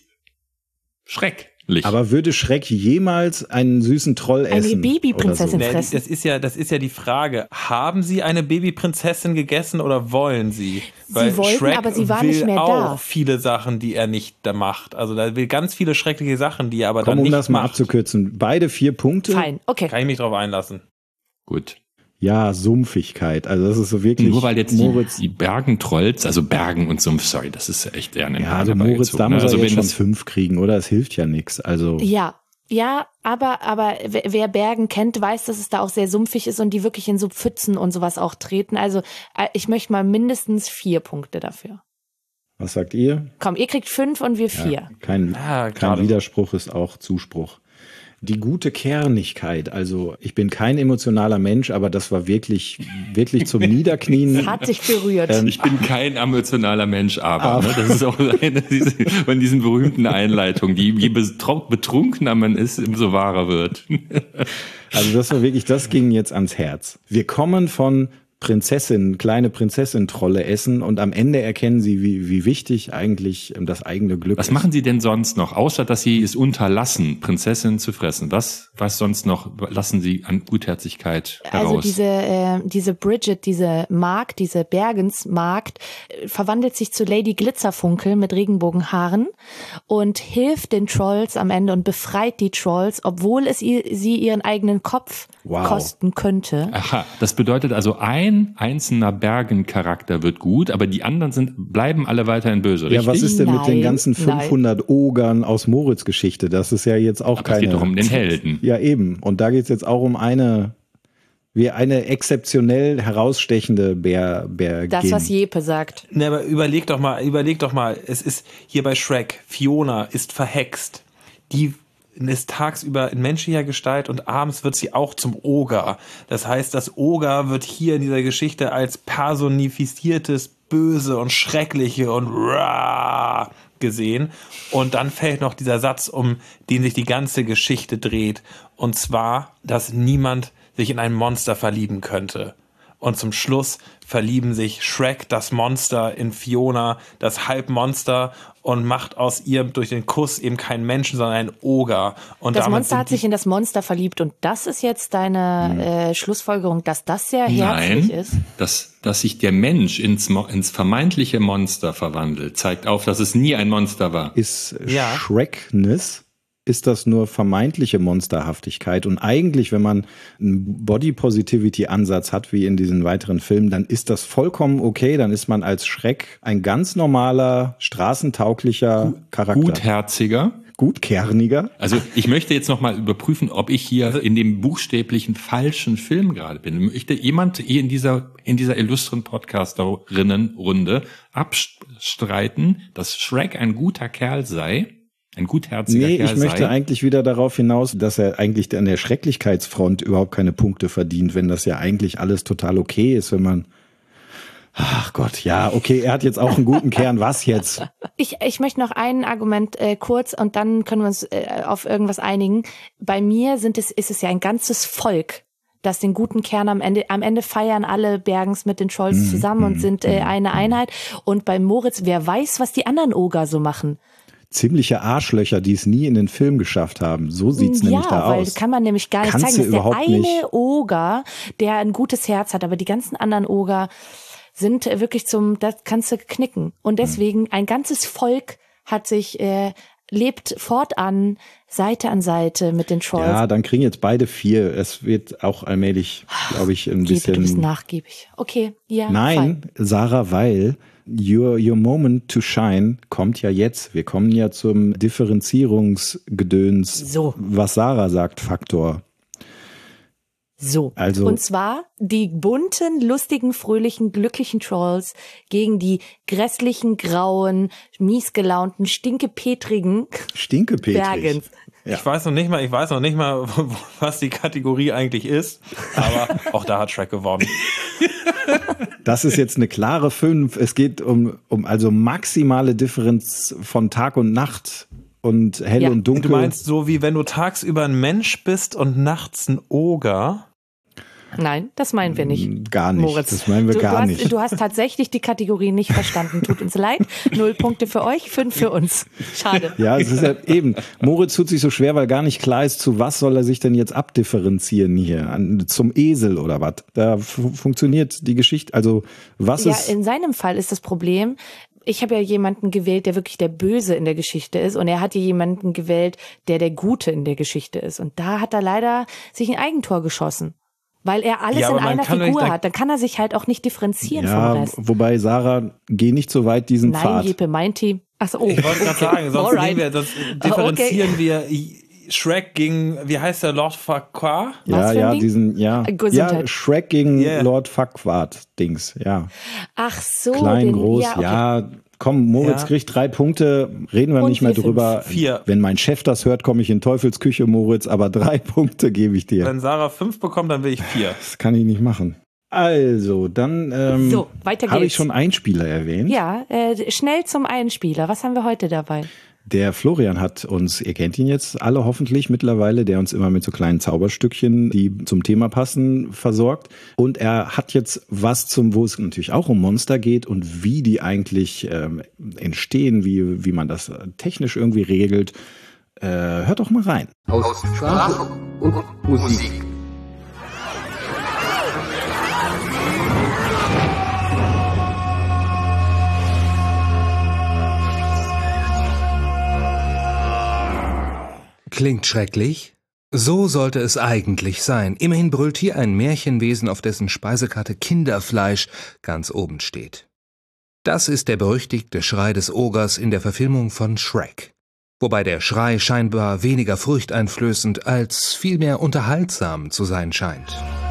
schrecklich. Aber würde Schreck jemals einen süßen Troll essen? Eine Babyprinzessin so? fressen? Das ist ja die Frage. Haben Sie eine Babyprinzessin gegessen oder wollen Sie? Weil sie wollten, Shrek aber sie war will nicht mehr auch da. viele Sachen, die er nicht da macht. Also da will ganz viele schreckliche Sachen, die er aber dann um nicht das mal macht. abzukürzen. Beide 4 Punkte. Fein, okay. Kann ich mich drauf einlassen. Gut. Ja, Sumpfigkeit. Also das ist so wirklich... Nur weil jetzt Moritz, die Bergentrolls, also Bergen und Sumpf, sorry, das ist echt eher eine also Moritz, da muss er jetzt schon 5 kriegen, oder? Es hilft ja nichts. Also Ja, aber wer Bergen kennt, weiß, dass es da auch sehr sumpfig ist und die wirklich in so Pfützen und sowas auch treten. Also ich möchte mal mindestens 4 Punkte dafür. Was sagt ihr? Komm, ihr kriegt 5 und wir 4. Ja, kein Widerspruch ist auch Zuspruch. Die gute Kernigkeit, also ich bin kein emotionaler Mensch, aber das war wirklich zum Niederknien. Das hat sich berührt. Ich bin kein emotionaler Mensch, aber ne, das ist auch eine von diesen berühmten Einleitungen, die je betrunkener man ist, umso wahrer wird. Also das war wirklich, das ging jetzt ans Herz. Wir kommen von kleine Prinzessin-Trolle essen und am Ende erkennen sie, wie wichtig eigentlich das eigene Glück ist. Was machen sie denn sonst noch, außer dass sie es unterlassen, Prinzessinnen zu fressen? Was sonst noch lassen sie an Gutherzigkeit heraus? Also diese Bridget, diese Bergensmagd, verwandelt sich zu Lady Glitzerfunkel mit Regenbogenhaaren und hilft den Trolls am Ende und befreit die Trolls, obwohl es sie ihren eigenen Kopf kosten könnte. Aha, das bedeutet also, ein einzelner Bergencharakter wird gut, aber die anderen bleiben alle weiterhin böse, richtig? Ja, was ist denn mit den ganzen 500 Ogern aus Moritz Geschichte? Das ist ja jetzt auch keine... Es geht doch um den Helden. Ja, eben. Und da geht es jetzt auch um eine exzeptionell herausstechende Bär. Das, was Jeppe sagt. Ne, aber überleg doch mal, es ist hier bei Shrek, Fiona ist verhext. Die ist tagsüber in menschlicher Gestalt und abends wird sie auch zum Oger. Das heißt, das Oger wird hier in dieser Geschichte als personifiziertes Böse und Schreckliche und gesehen. Und dann fällt noch dieser Satz, um den sich die ganze Geschichte dreht. Und zwar, dass niemand sich in ein Monster verlieben könnte. Und zum Schluss verlieben sich Shrek, das Monster, in Fiona, das Halbmonster, und macht aus ihr durch den Kuss eben keinen Menschen, sondern einen Oger. Und das Monster hat sich in das Monster verliebt und das ist jetzt deine Schlussfolgerung, dass das sehr herzlich ist? Dass sich der Mensch ins vermeintliche Monster verwandelt, zeigt auf, dass es nie ein Monster war. Ist Shrekness? Ist das nur vermeintliche Monsterhaftigkeit? Und eigentlich, wenn man einen Body-Positivity-Ansatz hat, wie in diesen weiteren Filmen, dann ist das vollkommen okay. Dann ist man als Schreck ein ganz normaler, straßentauglicher Charakter. Gutkerniger. Also ich möchte jetzt nochmal überprüfen, ob ich hier in dem buchstäblichen falschen Film gerade bin. Möchte jemand hier in dieser illustren Podcasterinnenrunde abstreiten, dass Shrek ein guter Kerl sei? Ein gutherziger Kerl sei. Ich möchte eigentlich wieder darauf hinaus, dass er eigentlich an der Schrecklichkeitsfront überhaupt keine Punkte verdient, wenn das ja eigentlich alles total okay ist, wenn man... Ach Gott, ja, okay, er hat jetzt auch einen guten Kern, was jetzt? Ich möchte noch ein Argument kurz und dann können wir uns auf irgendwas einigen. Bei mir ist es ja ein ganzes Volk, das den guten Kern am Ende feiern alle Bergens mit den Trolls zusammen und sind eine Einheit. Und bei Moritz, wer weiß, was die anderen Oger so machen. ziemliche Arschlöcher, die es nie in den Film geschafft haben. So sieht's nämlich da aus. Ja, weil kann man nämlich gar nicht Kannst zeigen. Das ist der eine nicht. Oger, der ein gutes Herz hat, aber die ganzen anderen Oger sind wirklich das kannst du knicken. Und deswegen ein ganzes Volk lebt fortan Seite an Seite mit den Trolls. Ja, dann kriegen jetzt beide 4. Es wird auch allmählich, glaube ich, ein bisschen... Du bist nachgiebig. Okay, ja. Nein, fein. Sarah, weil your moment to shine kommt ja jetzt. Wir kommen ja zum Differenzierungsgedöns, was Sarah sagt, Faktor. So, also, und zwar die bunten, lustigen, fröhlichen, glücklichen Trolls gegen die grässlichen, grauen, miesgelaunten, stinkepetrigen Bergens. Ja. Ich weiß noch nicht mal, was die Kategorie eigentlich ist, aber auch da hat Shrek gewonnen. Das ist jetzt eine klare 5. Es geht um also maximale Differenz von Tag und Nacht und hell und dunkel. Du meinst so, wie wenn du tagsüber ein Mensch bist und nachts ein Oger? Nein, das meinen wir nicht. Gar nicht. Moritz. Das meinen wir gar nicht. Du hast tatsächlich die Kategorie nicht verstanden. Tut uns leid. 0 Punkte für euch, 5 für uns. Schade. Ja, es ist ja eben. Moritz tut sich so schwer, weil gar nicht klar ist, zu was soll er sich denn jetzt abdifferenzieren hier? Zum Esel oder was? Da funktioniert die Geschichte. Also was ist... Ja, in seinem Fall ist das Problem... Ich habe ja jemanden gewählt, der wirklich der Böse in der Geschichte ist, und er hat hier jemanden gewählt, der Gute in der Geschichte ist. Und da hat er leider sich ein Eigentor geschossen, weil er alles in einer Figur hat. Dann kann er sich halt auch nicht differenzieren vom Rest. Wobei, Sarah, geh nicht so weit diesen Pfad. Nein, Jeppe, mein Team. Achso, Ich wollte gerade sagen, sonst differenzieren wir Shrek gegen, wie heißt der, Lord Farquaad? Shrek gegen Lord Farquaad-Dings, ja. Ach so. Klein, groß, komm, Moritz kriegt 3 Punkte, reden wir nicht mehr drüber. 4. Wenn mein Chef das hört, komme ich in Teufelsküche, Moritz, aber 3 Punkte gebe ich dir. Wenn Sarah 5 bekommt, dann will ich 4. Das kann ich nicht machen. Also, dann habe ich schon Einspieler erwähnt. Ja, schnell zum Einspieler. Was haben wir heute dabei? Der Florian hat uns, ihr kennt ihn jetzt alle hoffentlich mittlerweile, der uns immer mit so kleinen Zauberstückchen, die zum Thema passen, versorgt. Und er hat jetzt was wo es natürlich auch um Monster geht und wie die eigentlich entstehen, wie man das technisch irgendwie regelt. Hört doch mal rein. Aus Sprache und Musik. Klingt schrecklich? So sollte es eigentlich sein. Immerhin brüllt hier ein Märchenwesen, auf dessen Speisekarte Kinderfleisch ganz oben steht. Das ist der berüchtigte Schrei des Ogers in der Verfilmung von Shrek. Wobei der Schrei scheinbar weniger furchteinflößend als vielmehr unterhaltsam zu sein scheint.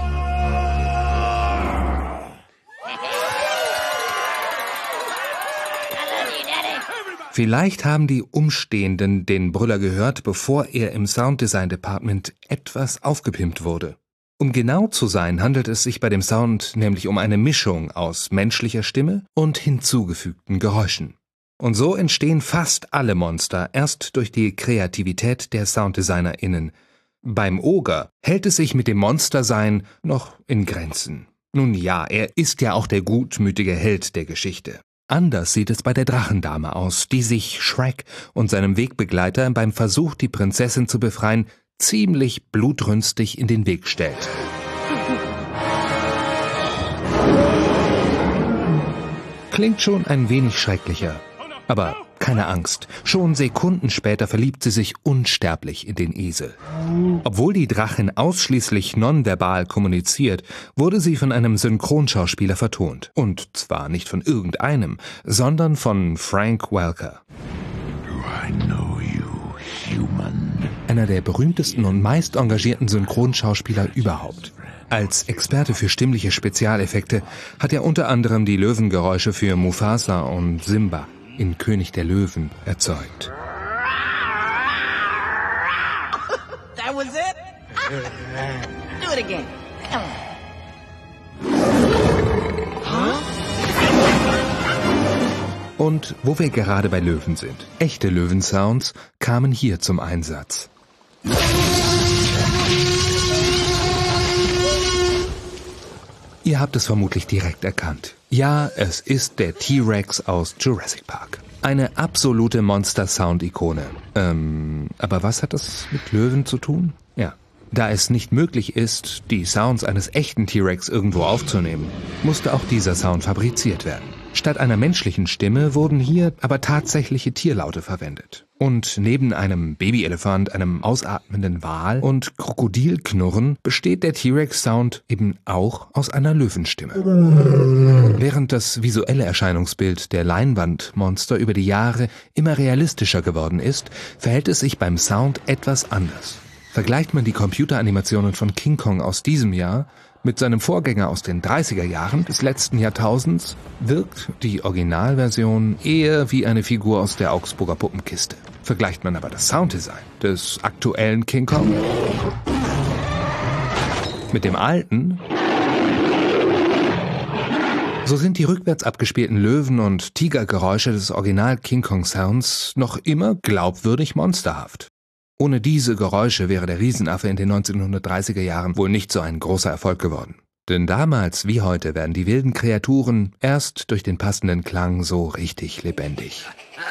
Vielleicht haben die Umstehenden den Brüller gehört, bevor er im Sounddesign Department etwas aufgepimpt wurde. Um genau zu sein, handelt es sich bei dem Sound nämlich um eine Mischung aus menschlicher Stimme und hinzugefügten Geräuschen. Und so entstehen fast alle Monster erst durch die Kreativität der SounddesignerInnen. Beim Oger hält es sich mit dem Monstersein noch in Grenzen. Nun ja, er ist ja auch der gutmütige Held der Geschichte. Anders sieht es bei der Drachendame aus, die sich Shrek und seinem Wegbegleiter beim Versuch, die Prinzessin zu befreien, ziemlich blutrünstig in den Weg stellt. Klingt schon ein wenig schrecklicher. Aber keine Angst, schon Sekunden später verliebt sie sich unsterblich in den Esel. Obwohl die Drachin ausschließlich nonverbal kommuniziert, wurde sie von einem Synchronschauspieler vertont. Und zwar nicht von irgendeinem, sondern von Frank Welker. Einer der berühmtesten und meist engagierten Synchronschauspieler überhaupt. Als Experte für stimmliche Spezialeffekte hat er unter anderem die Löwengeräusche für Mufasa und Simba in König der Löwen erzeugt. That was it? Do it again. Und wo wir gerade bei Löwen sind, echte Löwensounds kamen hier zum Einsatz. Ihr habt es vermutlich direkt erkannt. Ja, es ist der T-Rex aus Jurassic Park. Eine absolute Monster-Sound-Ikone. Aber was hat das mit Löwen zu tun? Ja. Da es nicht möglich ist, die Sounds eines echten T-Rex irgendwo aufzunehmen, musste auch dieser Sound fabriziert werden. Statt einer menschlichen Stimme wurden hier aber tatsächliche Tierlaute verwendet. Und neben einem Babyelefant, einem ausatmenden Wal und Krokodilknurren besteht der T-Rex-Sound eben auch aus einer Löwenstimme. Während das visuelle Erscheinungsbild der Leinwandmonster über die Jahre immer realistischer geworden ist, verhält es sich beim Sound etwas anders. Vergleicht man die Computeranimationen von King Kong aus diesem Jahr mit seinem Vorgänger aus den 30er Jahren des letzten Jahrtausends, wirkt die Originalversion eher wie eine Figur aus der Augsburger Puppenkiste. Vergleicht man aber das Sounddesign des aktuellen King Kong mit dem alten, so sind die rückwärts abgespielten Löwen- und Tigergeräusche des Original King Kong Sounds noch immer glaubwürdig monsterhaft. Ohne diese Geräusche wäre der Riesenaffe in den 1930er Jahren wohl nicht so ein großer Erfolg geworden. Denn damals wie heute werden die wilden Kreaturen erst durch den passenden Klang so richtig lebendig.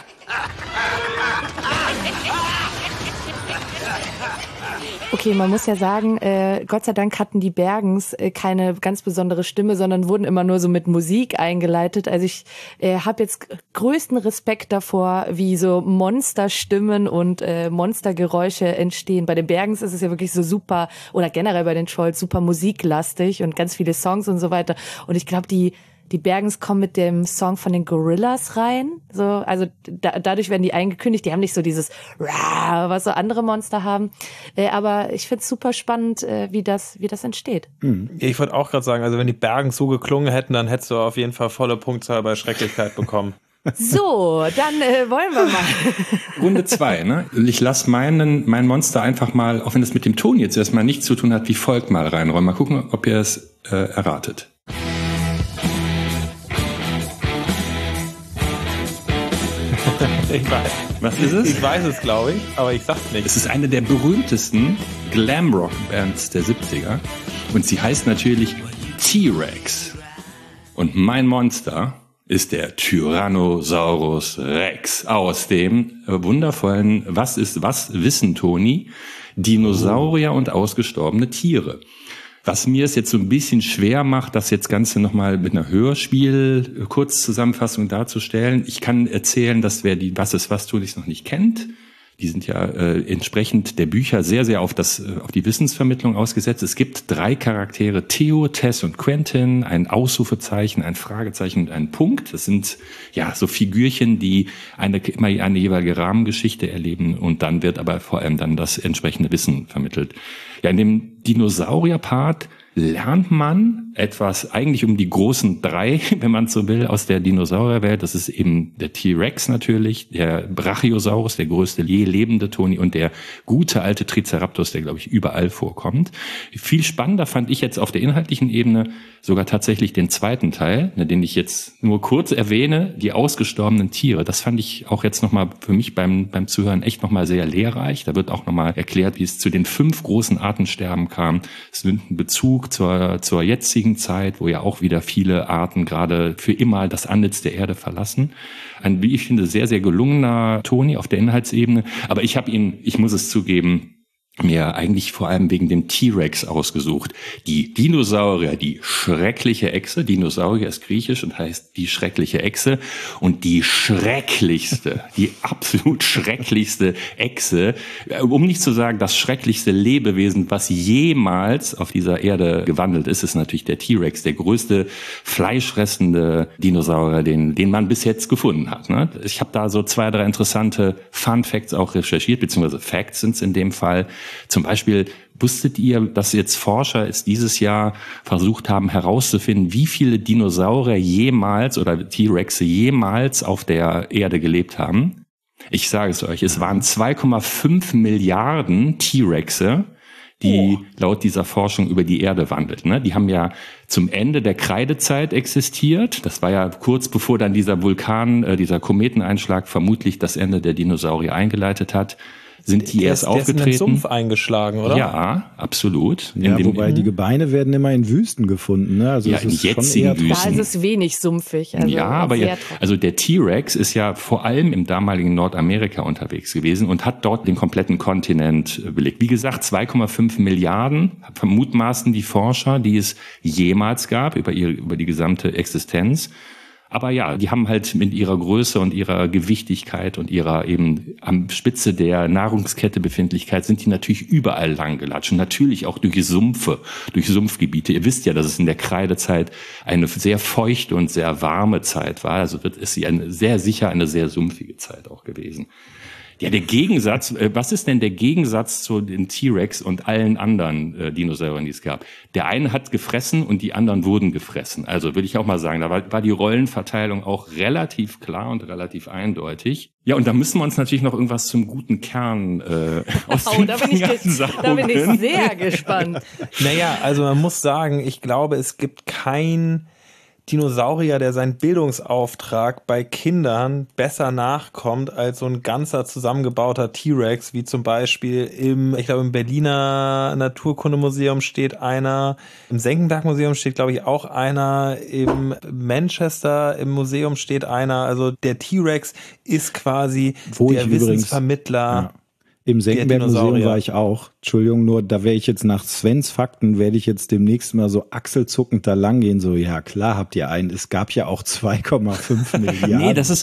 Okay, man muss ja sagen, Gott sei Dank hatten die Bergens keine ganz besondere Stimme, sondern wurden immer nur so mit Musik eingeleitet. Also ich habe jetzt größten Respekt davor, wie so Monsterstimmen und Monstergeräusche entstehen. Bei den Bergens ist es ja wirklich so super, oder generell bei den Trolls super musiklastig und ganz viele Songs und so weiter. Und ich glaube, die Bergens kommen mit dem Song von den Gorillas rein. So, also dadurch werden die eingekündigt. Die haben nicht so dieses Rah, was so andere Monster haben. Aber ich finde es super spannend, wie das entsteht. Ich wollte auch gerade sagen, also wenn die Bergens so geklungen hätten, dann hättest du auf jeden Fall volle Punktzahl bei Schrecklichkeit bekommen. So, dann wollen wir mal. Runde 2, ne? Ich lasse mein Monster einfach mal, auch wenn es mit dem Ton jetzt erstmal nichts zu tun hat, wie folgt mal reinräumen. Mal gucken, ob ihr es erratet. Ich weiß. Was ist es? Ich weiß es, glaube ich, aber ich sag's nicht. Es ist eine der berühmtesten Glamrock-Bands der 70er und sie heißt natürlich T-Rex. Und mein Monster ist der Tyrannosaurus Rex aus dem wundervollen Was ist was Wissen, Toni? Dinosaurier und ausgestorbene Tiere. Was mir es jetzt so ein bisschen schwer macht, das jetzt Ganze nochmal mit einer Hörspiel-Kurzzusammenfassung darzustellen. Ich kann erzählen, dass wer die Was ist was Tonis noch nicht kennt, die sind ja entsprechend der Bücher sehr, sehr auf die Wissensvermittlung ausgesetzt. Es gibt 3 Charaktere, Theo, Tess und Quentin, ein Ausrufezeichen, ein Fragezeichen und ein Punkt. Das sind ja so Figürchen, die immer eine jeweilige Rahmengeschichte erleben und dann wird aber vor allem dann das entsprechende Wissen vermittelt. Ja, in dem Dinosaurier-Part lernt man etwas eigentlich um die großen 3, wenn man so will, aus der Dinosaurierwelt. Das ist eben der T-Rex natürlich, der Brachiosaurus, der größte je lebende Toni und der gute alte Triceratops, der, glaube ich, überall vorkommt. Viel spannender fand ich jetzt auf der inhaltlichen Ebene sogar tatsächlich den zweiten Teil, den ich jetzt nur kurz erwähne, die ausgestorbenen Tiere. Das fand ich auch jetzt nochmal für mich beim Zuhören echt nochmal sehr lehrreich. Da wird auch nochmal erklärt, wie es zu den 5 großen Artensterben kam. Es nimmt einen Bezug zur jetzigen Zeit, wo ja auch wieder viele Arten gerade für immer das Antlitz der Erde verlassen. Ein, wie ich finde, sehr, sehr gelungener Toni auf der Inhaltsebene. Aber ich habe ihn, ich muss es zugeben, mir eigentlich vor allem wegen dem T-Rex ausgesucht. Die Dinosaurier, die schreckliche Echse. Dinosaurier ist griechisch und heißt die schreckliche Echse. Und die schrecklichste, die absolut schrecklichste Echse, um nicht zu sagen das schrecklichste Lebewesen, was jemals auf dieser Erde gewandelt ist, ist natürlich der T-Rex, der größte fleischfressende Dinosaurier, den man bis jetzt gefunden hat. Ne? Ich habe da so 2, 3 interessante Fun Facts auch recherchiert, beziehungsweise Facts sind es in dem Fall. Zum Beispiel, wusstet ihr, dass jetzt Forscher es dieses Jahr versucht haben herauszufinden, wie viele Dinosaurier jemals oder T-Rexe jemals auf der Erde gelebt haben? Ich sage es euch, es waren 2,5 Milliarden T-Rexe, die laut dieser Forschung über die Erde wandelt. Ne? Die haben ja zum Ende der Kreidezeit existiert. Das war ja kurz bevor dann dieser Kometeneinschlag vermutlich das Ende der Dinosaurier eingeleitet hat. sind die erst aufgetreten. Der ist in den Sumpf eingeschlagen, oder? Ja, absolut. Ja, wobei die Gebeine werden immer in Wüsten gefunden. Ne? Also ja, es in ist jetzigen schon eher Wüsten. Da ist es wenig sumpfig. Also ja, aber sehr ja, trocken. also der T-Rex ist ja vor allem im damaligen Nordamerika unterwegs gewesen und hat dort den kompletten Kontinent belegt. Wie gesagt, 2,5 Milliarden vermutmaßen die Forscher, die es jemals gab über die gesamte Existenz. Aber ja, die haben halt mit ihrer Größe und ihrer Gewichtigkeit und ihrer eben am Spitze der Nahrungskette Befindlichkeit sind die natürlich überall lang gelatscht. Und natürlich auch durch Sümpfe, durch Sumpfgebiete. Ihr wisst ja, dass es in der Kreidezeit eine sehr feuchte und sehr warme Zeit war. Also ist sie sehr sicher eine sehr sumpfige Zeit auch gewesen. Ja, der Gegensatz, was ist denn der Gegensatz zu den T-Rex und allen anderen Dinosauriern, die es gab? Der eine hat gefressen und die anderen wurden gefressen. Also würde ich auch mal sagen, da war die Rollenverteilung auch relativ klar und relativ eindeutig. Ja, und da müssen wir uns natürlich noch irgendwas zum guten Kern aus den Fingern saugen. Da bin ich sehr gespannt. Naja, also man muss sagen, ich glaube, es gibt kein Dinosaurier, der seinen Bildungsauftrag bei Kindern besser nachkommt als so ein ganzer zusammengebauter T-Rex, wie zum Beispiel im Berliner Naturkundemuseum steht einer, im Senckenberg-Museum steht, glaube ich, auch einer, im Manchester im Museum steht einer. Also der T-Rex ist quasi der Wissensvermittler. Im Senckenberg-Museum war ich auch. Entschuldigung, nur da werde ich jetzt nach Svens Fakten, werde ich jetzt demnächst mal so achselzuckend da lang gehen. So, ja klar habt ihr einen. Es gab ja auch 2,5 Milliarden. Nee, das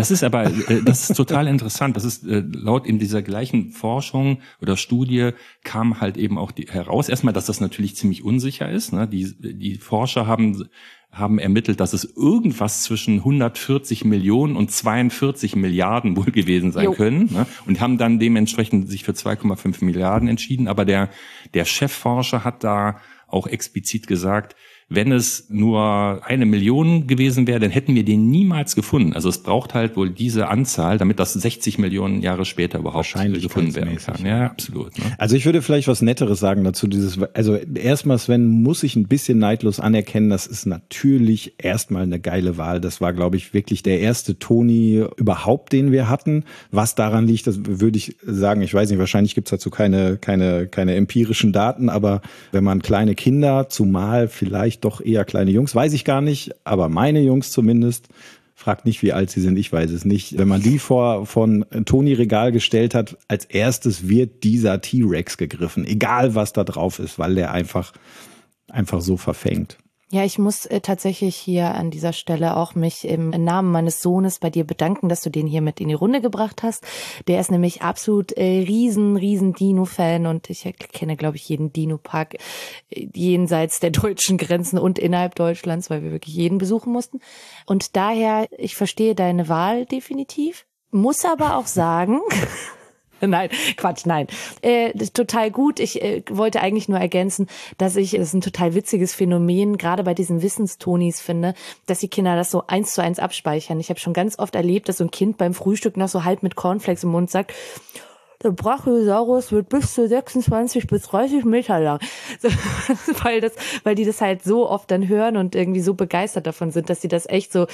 ist total interessant. Das ist laut in dieser gleichen Forschung oder Studie kam halt eben auch heraus. Erstmal, dass das natürlich ziemlich unsicher ist. Ne? Die Forscher haben ermittelt, dass es irgendwas zwischen 140 Millionen und 42 Milliarden wohl gewesen sein können, ne? Und haben dann dementsprechend sich für 2,5 Milliarden entschieden. Aber der Chefforscher hat da auch explizit gesagt, wenn es nur 1 Million gewesen wäre, dann hätten wir den niemals gefunden. Also es braucht halt wohl diese Anzahl, damit das 60 Millionen Jahre später überhaupt gefunden werden kann. Ja, absolut. Ne? Also ich würde vielleicht was Netteres sagen dazu. Also erstmal, Sven, muss ich ein bisschen neidlos anerkennen, das ist natürlich erstmal eine geile Wahl. Das war, glaube ich, wirklich der erste Toni überhaupt, den wir hatten. Was daran liegt, das würde ich sagen, ich weiß nicht, wahrscheinlich gibt's dazu keine empirischen Daten, aber wenn man kleine Kinder, zumal vielleicht doch eher kleine Jungs, weiß ich gar nicht, aber meine Jungs zumindest, fragt nicht, wie alt sie sind, ich weiß es nicht. Wenn man die von Toni Regal gestellt hat, als erstes wird dieser T-Rex gegriffen, egal was da drauf ist, weil der einfach so verfängt. Ja, ich muss tatsächlich hier an dieser Stelle auch mich im Namen meines Sohnes bei dir bedanken, dass du den hier mit in die Runde gebracht hast. Der ist nämlich absolut riesen Dino-Fan und ich kenne, glaube ich, jeden Dino-Park jenseits der deutschen Grenzen und innerhalb Deutschlands, weil wir wirklich jeden besuchen mussten. Und daher, ich verstehe deine Wahl definitiv, muss aber auch sagen... Nein, Quatsch, nein. Das ist total gut. Ich wollte eigentlich nur ergänzen, dass ich es ein total witziges Phänomen, gerade bei diesen Wissenstonis finde, dass die Kinder das so 1:1 abspeichern. Ich habe schon ganz oft erlebt, dass so ein Kind beim Frühstück noch so halb mit Cornflakes im Mund sagt, der Brachiosaurus wird bis zu 26 bis 30 Meter lang. So, weil die das halt so oft dann hören und irgendwie so begeistert davon sind, dass sie das echt so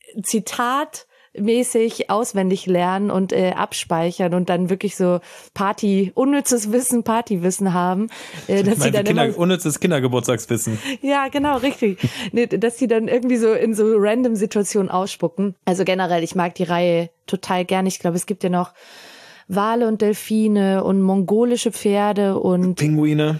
zitatmäßig auswendig lernen und abspeichern und dann wirklich so unnützes Partywissen haben. Dass sie dann unnützes Kindergeburtstagswissen. Ja, genau, richtig. Dass sie dann irgendwie so in so random Situationen ausspucken. Also generell, ich mag die Reihe total gern. Ich glaube, es gibt ja noch Wale und Delfine und mongolische Pferde und Pinguine.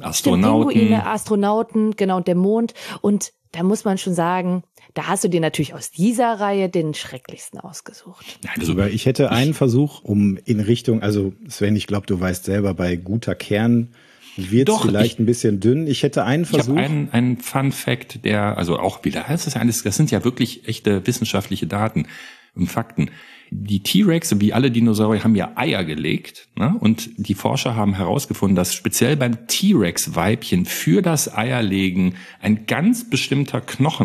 Astronauten, genau, und der Mond. Und da muss man schon sagen, da hast du dir natürlich aus dieser Reihe den schrecklichsten ausgesucht. Also ich hätte einen Versuch, um in Richtung, also Sven, ich glaube, du weißt selber, bei guter Kern wird es vielleicht ein bisschen dünn. Ich hätte einen Versuch. Ich habe einen Fun Fact, das sind ja wirklich echte wissenschaftliche Daten und Fakten. Die T-Rex, wie alle Dinosaurier, haben ja Eier gelegt, ne? Und die Forscher haben herausgefunden, dass speziell beim T-Rex-Weibchen für das Eierlegen ein ganz bestimmter Knochen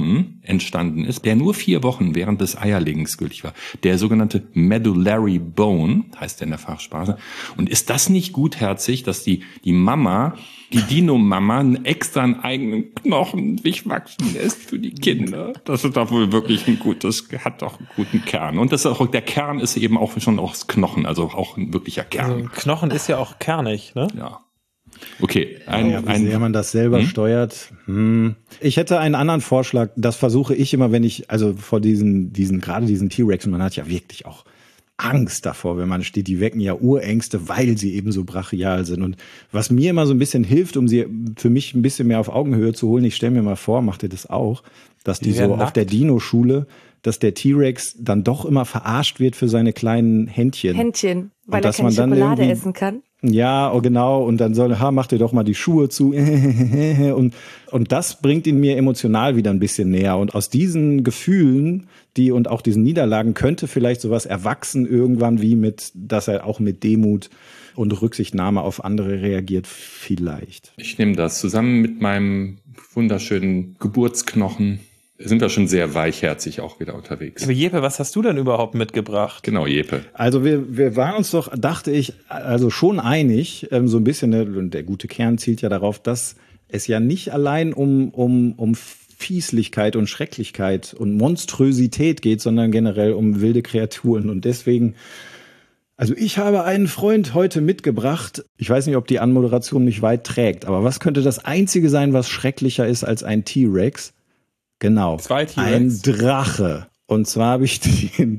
entstanden ist, der nur 4 Wochen während des Eierlegens gültig war. Der sogenannte Medullary Bone, heißt der in der Fachsprache. Und ist das nicht gutherzig, dass die Mama, die Dino-Mama, extra einen eigenen Knochen durchwachsen lässt für die Kinder? Das ist doch wohl wirklich hat doch einen guten Kern. Und das ist auch, der Kern ist eben auch schon aus Knochen, also auch ein wirklicher Kern. Also Knochen ist ja auch kernig, ne? Ja. Okay, wie sehr man das selber steuert. Ich hätte einen anderen Vorschlag, das versuche ich immer, wenn ich, also vor diesen gerade diesen T-Rex, man hat ja wirklich auch Angst davor, wenn man steht, die wecken ja Urängste, weil sie eben so brachial sind. Und was mir immer so ein bisschen hilft, um sie für mich ein bisschen mehr auf Augenhöhe zu holen, ich stelle mir mal vor, macht ihr das auch, dass die so auf der Dino-Schule, dass der T-Rex dann doch immer verarscht wird für seine kleinen Händchen. Weil er keine Schokolade essen kann. Ja, oh genau. Und dann mach dir doch mal die Schuhe zu. Und das bringt ihn mir emotional wieder ein bisschen näher. Und aus diesen Gefühlen, und auch diesen Niederlagen könnte vielleicht sowas erwachsen irgendwann dass er auch mit Demut und Rücksichtnahme auf andere reagiert, vielleicht. Ich nehme das zusammen mit meinem wunderschönen Geburtsknochen. Sind wir schon sehr weichherzig auch wieder unterwegs. Aber Jeppe, was hast du denn überhaupt mitgebracht? Genau, Jeppe. Also wir waren uns doch, dachte ich, also schon einig, so ein bisschen, der gute Kern zielt ja darauf, dass es ja nicht allein um Fieslichkeit und Schrecklichkeit und Monströsität geht, sondern generell um wilde Kreaturen. Und deswegen, also ich habe einen Freund heute mitgebracht. Ich weiß nicht, ob die Anmoderation mich weit trägt, aber was könnte das Einzige sein, was schrecklicher ist als ein T-Rex? Genau, 2 T-Rex. Ein Drache. Und zwar habe ich oh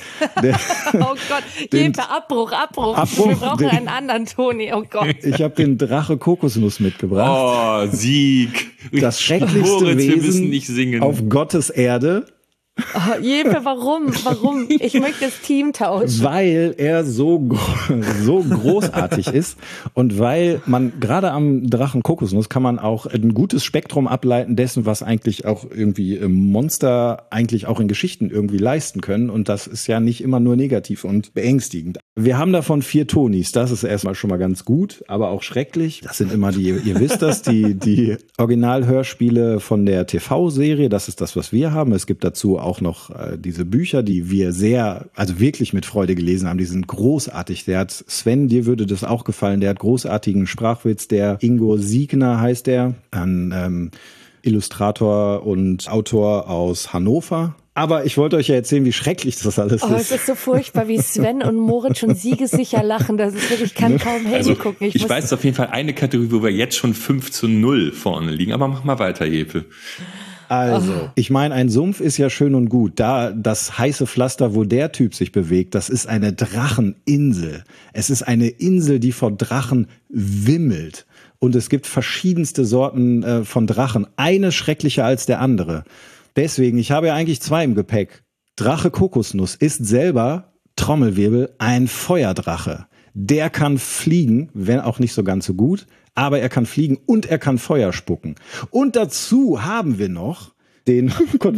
Gott, Jeppe, Abbruch. Wir brauchen einen anderen Toni, oh Gott. Ich habe den Drache Kokosnuss mitgebracht. Oh, Sieg. Das schrecklichste Moritz, wir Wesen müssen nicht singen. auf Gottes Erde. Oh, Jeppe, warum? Ich möchte das Team tauschen. Weil er so großartig ist und weil man gerade am Drachen Kokosnuss kann man auch ein gutes Spektrum ableiten dessen, was eigentlich auch irgendwie Monster eigentlich auch in Geschichten irgendwie leisten können. Und das ist ja nicht immer nur negativ und beängstigend. Wir haben davon 4 Tonis. Das ist erstmal schon mal ganz gut, aber auch schrecklich. Das sind immer ihr wisst das, die Originalhörspiele von der TV-Serie. Das ist das, was wir haben. Es gibt dazu auch noch diese Bücher, die wir wirklich mit Freude gelesen haben. Die sind großartig. Sven, dir würde das auch gefallen. Der hat großartigen Sprachwitz. Der Ingo Siegner heißt der. Ein Illustrator und Autor aus Hannover. Aber ich wollte euch ja erzählen, wie schrecklich das alles ist. Es ist so furchtbar, wie Sven und Moritz schon siegessicher lachen. Das ist wirklich, ich kann kaum hingucken. Ich weiß auf jeden Fall eine Kategorie, wo wir jetzt schon 5-0 vorne liegen. Aber mach mal weiter, Jeppe. Also, ich meine, ein Sumpf ist ja schön und gut. Da das heiße Pflaster, wo der Typ sich bewegt, das ist eine Dracheninsel. Es ist eine Insel, die vor Drachen wimmelt. Und es gibt verschiedenste Sorten von Drachen. Eine schrecklicher als der andere. Deswegen, ich habe ja eigentlich 2 im Gepäck. Drache Kokosnuss ist selber, Trommelwirbel, ein Feuerdrache. Der kann fliegen, wenn auch nicht so ganz so gut, aber er kann fliegen und er kann Feuer spucken. Und dazu haben wir noch den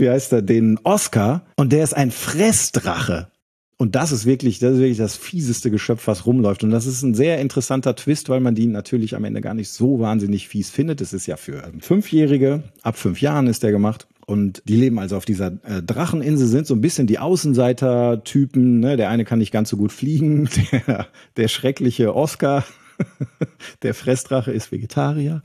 Oscar, und der ist ein Fressdrache. Und das ist wirklich das fieseste Geschöpf, was rumläuft. Und das ist ein sehr interessanter Twist, weil man die natürlich am Ende gar nicht so wahnsinnig fies findet. Das ist ja für 5-Jährige, ab 5 Jahren ist der gemacht. Und die leben also auf dieser Dracheninsel, sind so ein bisschen die Außenseiter-Typen. Ne? Der eine kann nicht ganz so gut fliegen, der schreckliche Oscar, der Fressdrache ist Vegetarier.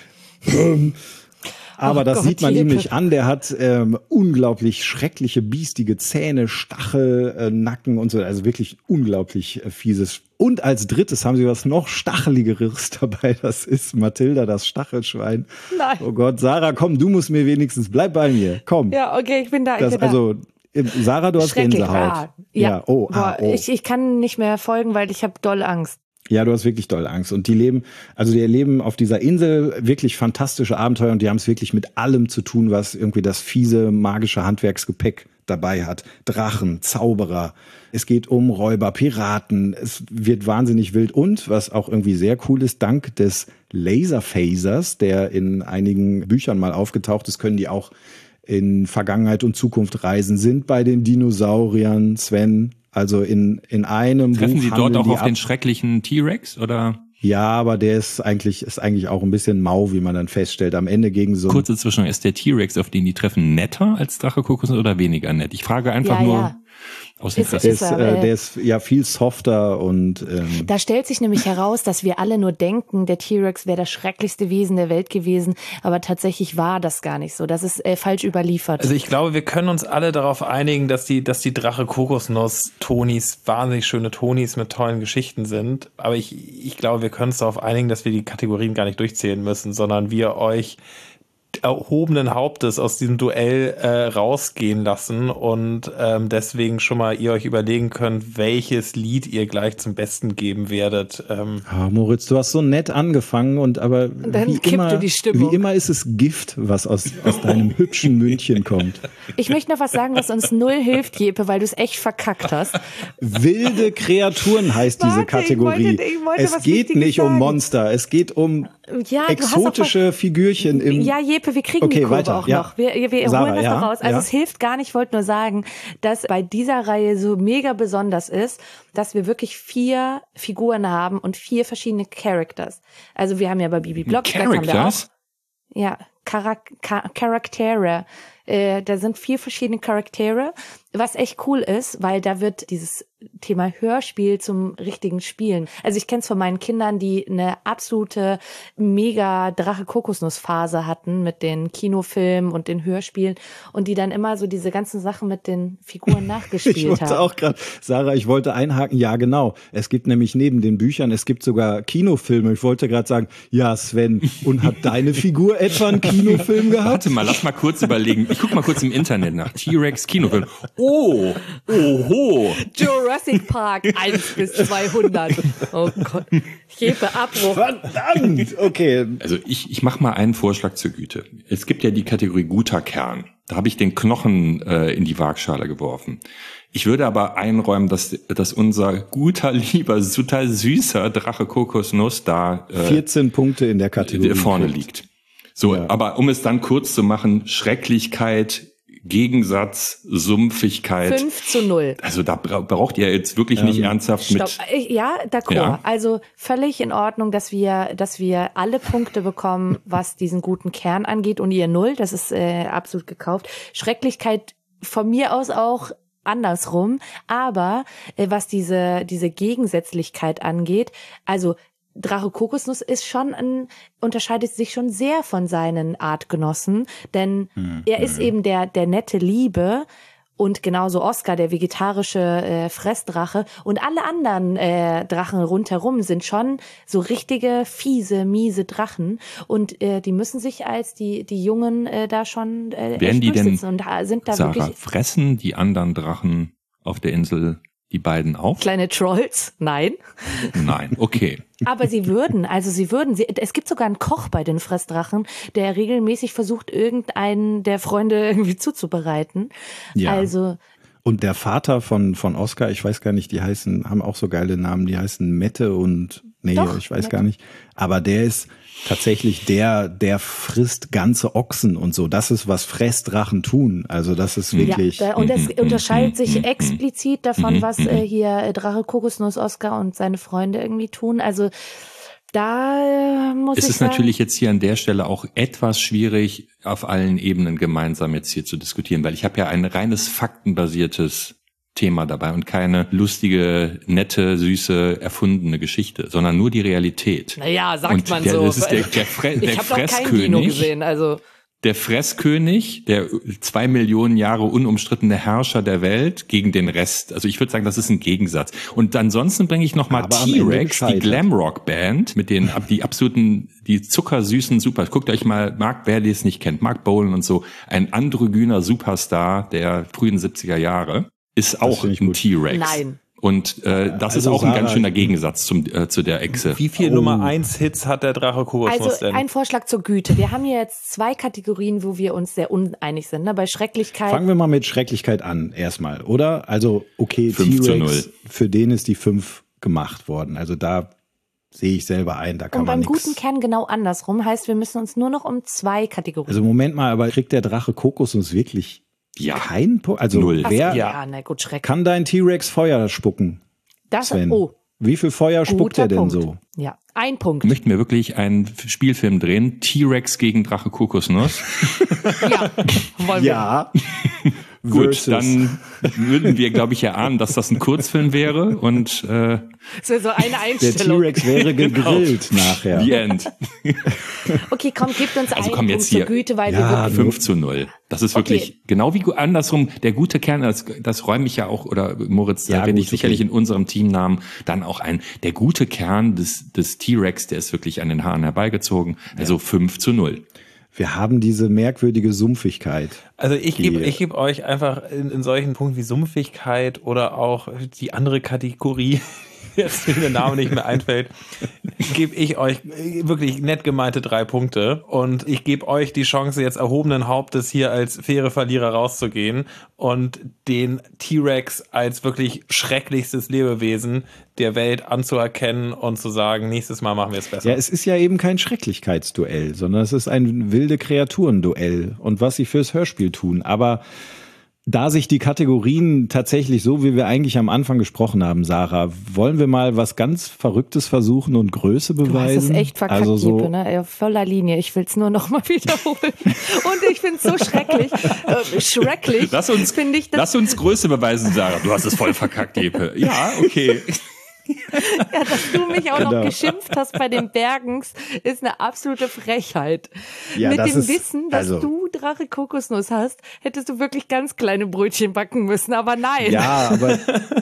Aber das sieht man ihm nicht an. Der hat unglaublich schreckliche, biestige Zähne, Stachel, Nacken und so. Also wirklich unglaublich fieses. Und als drittes haben sie was noch Stacheligeres dabei. Das ist Mathilda, das Stachelschwein. Nein. Oh Gott, Sarah, komm, du musst mir wenigstens, bleib bei mir, komm. Ja, okay, ich bin da. Also, Sarah, du hast Gänsehaut. Ja. Oh. Ich kann nicht mehr folgen, weil ich habe doll Angst. Ja, du hast wirklich doll Angst. Und die erleben auf dieser Insel wirklich fantastische Abenteuer und die haben es wirklich mit allem zu tun, was irgendwie das fiese, magische Handwerksgepäck dabei hat. Drachen, Zauberer, es geht um Räuber, Piraten, es wird wahnsinnig wild und, was auch irgendwie sehr cool ist, dank des Laserphasers, der in einigen Büchern mal aufgetaucht ist, können die auch in Vergangenheit und Zukunft reisen, sind bei den Dinosauriern, Sven. Also in einem Treffen Buch Sie dort auch auf den schrecklichen T-Rex oder? Ja, aber der ist eigentlich auch ein bisschen mau, wie man dann feststellt. Am Ende gegen so... Kurze Zwischenfrage, ist der T-Rex, auf den die treffen, netter als Drache Kokosnuss oder weniger nett? Ich frage einfach aus Interesse. Der ist ja viel softer und... Da stellt sich nämlich heraus, dass wir alle nur denken, der T-Rex wäre das schrecklichste Wesen der Welt gewesen, aber tatsächlich war das gar nicht so. Das ist falsch überliefert. Also ich glaube, wir können uns alle darauf einigen, dass die Drache Kokosnuss-Tonis wahnsinnig schöne Tonis mit tollen Geschichten sind. Aber ich glaube, wir können uns darauf einigen, dass wir die Kategorien gar nicht durchzählen müssen, sondern wir euch erhobenen Hauptes aus diesem Duell rausgehen lassen und deswegen schon mal ihr euch überlegen könnt, welches Lied ihr gleich zum Besten geben werdet. Moritz, du hast so nett angefangen aber dann kippte die Stimmung. Wie immer ist es Gift, was aus deinem hübschen Mündchen kommt. Ich möchte noch was sagen, was uns null hilft, Jeppe, weil du es echt verkackt hast. Wilde Kreaturen heißt diese Kategorie. Es geht nicht um Monster, es geht um exotische Figürchen im... Ja, Jeppe, wir kriegen die Kurve weiter. auch noch. Wir Sarah, holen das noch raus. Also es hilft gar nicht, ich wollte nur sagen, dass bei dieser Reihe so mega besonders ist, dass wir wirklich 4 Figuren haben und 4 verschiedene Characters. Also wir haben ja bei Bibi Blocksberg haben wir auch... Ja, Charaktere. Da sind 4 verschiedene Charaktere, was echt cool ist, weil da wird dieses Thema Hörspiel zum richtigen Spielen. Also ich kenne es von meinen Kindern, die eine absolute mega Drache-Kokosnuss-Phase hatten mit den Kinofilmen und den Hörspielen und die dann immer so diese ganzen Sachen mit den Figuren nachgespielt haben. Ich wollte auch gerade, Sarah, ich wollte einhaken, ja genau. Es gibt nämlich neben den Büchern, es gibt sogar Kinofilme. Ich wollte gerade sagen, ja Sven, und hat deine Figur etwa einen Kinofilm gehabt? Warte mal, lass mal kurz überlegen. Ich guck mal kurz im Internet nach. T-Rex Kinofilm. Oh, oho. Jurassic Park 1 bis 200. Oh Gott. Ich gebe Abbruch. Verdammt! Okay. Also ich mache mal einen Vorschlag zur Güte. Es gibt ja die Kategorie guter Kern. Da habe ich den Knochen in die Waagschale geworfen. Ich würde aber einräumen, dass unser guter, lieber, total süßer Drache Kokosnuss da 14 Punkte in der Kategorie vorne liegt. So, ja. Aber um es dann kurz zu machen, Schrecklichkeit, Gegensatz, Sumpfigkeit. 5:0. Also da braucht ihr jetzt wirklich nicht ernsthaft Stopp. mit... Ja, d'accord. Ja. Also völlig in Ordnung, dass wir alle Punkte bekommen, was diesen guten Kern angeht und ihr 0. Das ist absolut gekauft. Schrecklichkeit von mir aus auch andersrum. Aber was diese Gegensätzlichkeit angeht, also Drache Kokosnuss ist unterscheidet sich schon sehr von seinen Artgenossen, denn er ist eben der nette Liebe und genauso Oscar, der vegetarische Fressdrache und alle anderen Drachen rundherum sind schon so richtige fiese, miese Drachen und die müssen sich als die Jungen da schon werden die denn, und sind da Sarah, wirklich fressen die anderen Drachen auf der Insel die beiden auf? Kleine Trolls? Nein. Nein, okay. Aber sie würden. Es gibt sogar einen Koch bei den Fressdrachen, der regelmäßig versucht, irgendeinen der Freunde irgendwie zuzubereiten. Ja. Also. Und der Vater von Oscar, ich weiß gar nicht, haben auch so geile Namen, die heißen Mette und, ich weiß gar nicht. Aber der ist tatsächlich der frisst ganze Ochsen und so. Das ist, was Fressdrachen tun. Also das ist wirklich... Ja, und das unterscheidet sich explizit davon, was hier Drache Kokosnuss, Oscar und seine Freunde irgendwie tun. Also da muss ich sagen... Es ist natürlich jetzt hier an der Stelle auch etwas schwierig, auf allen Ebenen gemeinsam jetzt hier zu diskutieren, weil ich habe ja ein reines faktenbasiertes Thema dabei und keine lustige, nette, süße, erfundene Geschichte, sondern nur die Realität. Naja, sagt man so. Das ist der ich habe noch kein Kino gesehen, also... Der Fresskönig, der 2 Millionen Jahre unumstrittene Herrscher der Welt gegen den Rest. Also ich würde sagen, das ist ein Gegensatz. Und ansonsten bringe ich nochmal T-Rex, die Glamrock-Band, mit den die zuckersüßen Super. Guckt euch mal, wer es nicht kennt, Mark Bolan und so, ein androgyner Superstar der frühen 70er Jahre, ist auch ein T-Rex. Nein. Und das ist auch ein ganz schöner Gegensatz zu der Echse. Wie viel Nummer 1 Hits hat der Drache Kokosnuss denn? Also ein Vorschlag zur Güte. Wir haben hier jetzt 2 Kategorien, wo wir uns sehr uneinig sind. Ne? Bei Schrecklichkeit. Fangen wir mal mit Schrecklichkeit an erstmal, oder? Also okay, 5:0. Für den ist die 5 gemacht worden. Also da sehe ich selber ein, da kann man nichts. Und beim guten Kern genau andersrum. Heißt, wir müssen uns nur noch um 2 Kategorien. Also Moment mal, aber kriegt der Drache Kokosnuss wirklich keinen Punkt? Also 0. Wer na gut, schrecklich. kann dein T-Rex Feuer spucken? Das, Sven? oh, Wie viel Feuer spuckt er denn Punkt. so? Ja, 1 Punkt. Möchten wir wirklich einen Spielfilm drehen? T-Rex gegen Drache Kokosnuss? Ja, wollen wir. Ja. Gut, dann würden wir, glaube ich, erahnen, dass das ein Kurzfilm wäre und Das wäre so eine Der Einstellung. T-Rex wäre gegrillt nachher. The End. Okay, komm, gebt uns Also einen komm, Punkt jetzt zur hier. Güte, weil Ja, wir wirklich... 5-0. Das ist wirklich genau wie andersrum. Der gute Kern, das räume ich ja auch, oder Moritz, da Ja, rede gut, ich sicherlich okay. in unserem Teamnamen dann auch ein. Der gute Kern des T-Rex, der ist wirklich an den Haaren herbeigezogen. Also 5-0. Wir haben diese merkwürdige Sumpfigkeit. Also ich geb euch einfach in solchen Punkten wie Sumpfigkeit oder auch die andere Kategorie, jetzt mir der Name nicht mehr einfällt, gebe ich euch wirklich nett gemeinte 3 Punkte und ich gebe euch die Chance, jetzt erhobenen Hauptes hier als faire Verlierer rauszugehen und den T-Rex als wirklich schrecklichstes Lebewesen der Welt anzuerkennen und zu sagen, nächstes Mal machen wir es besser. Ja, es ist ja eben kein Schrecklichkeitsduell, sondern es ist ein wilde Kreaturenduell und was sie fürs Hörspiel tun. Aber da sich die Kategorien tatsächlich so, wie wir eigentlich am Anfang gesprochen haben, Sarah, wollen wir mal was ganz Verrücktes versuchen und Größe Du beweisen? hast es echt verkackt, also so, Jeppe, ne? Auf voller Linie. Ich will es nur noch mal wiederholen. Und ich finde es so schrecklich. Schrecklich. Finde ich das. Lass uns Größe beweisen, Sarah. Du hast es voll verkackt, Jeppe. Ja, okay. Ja, dass du mich auch noch Genau. geschimpft hast bei den Bergens, ist eine absolute Frechheit. Ja, Mit das dem ist- Wissen, dass also- du Drache Kokosnuss hast, hättest du wirklich ganz kleine Brötchen backen müssen, aber nein. ja, aber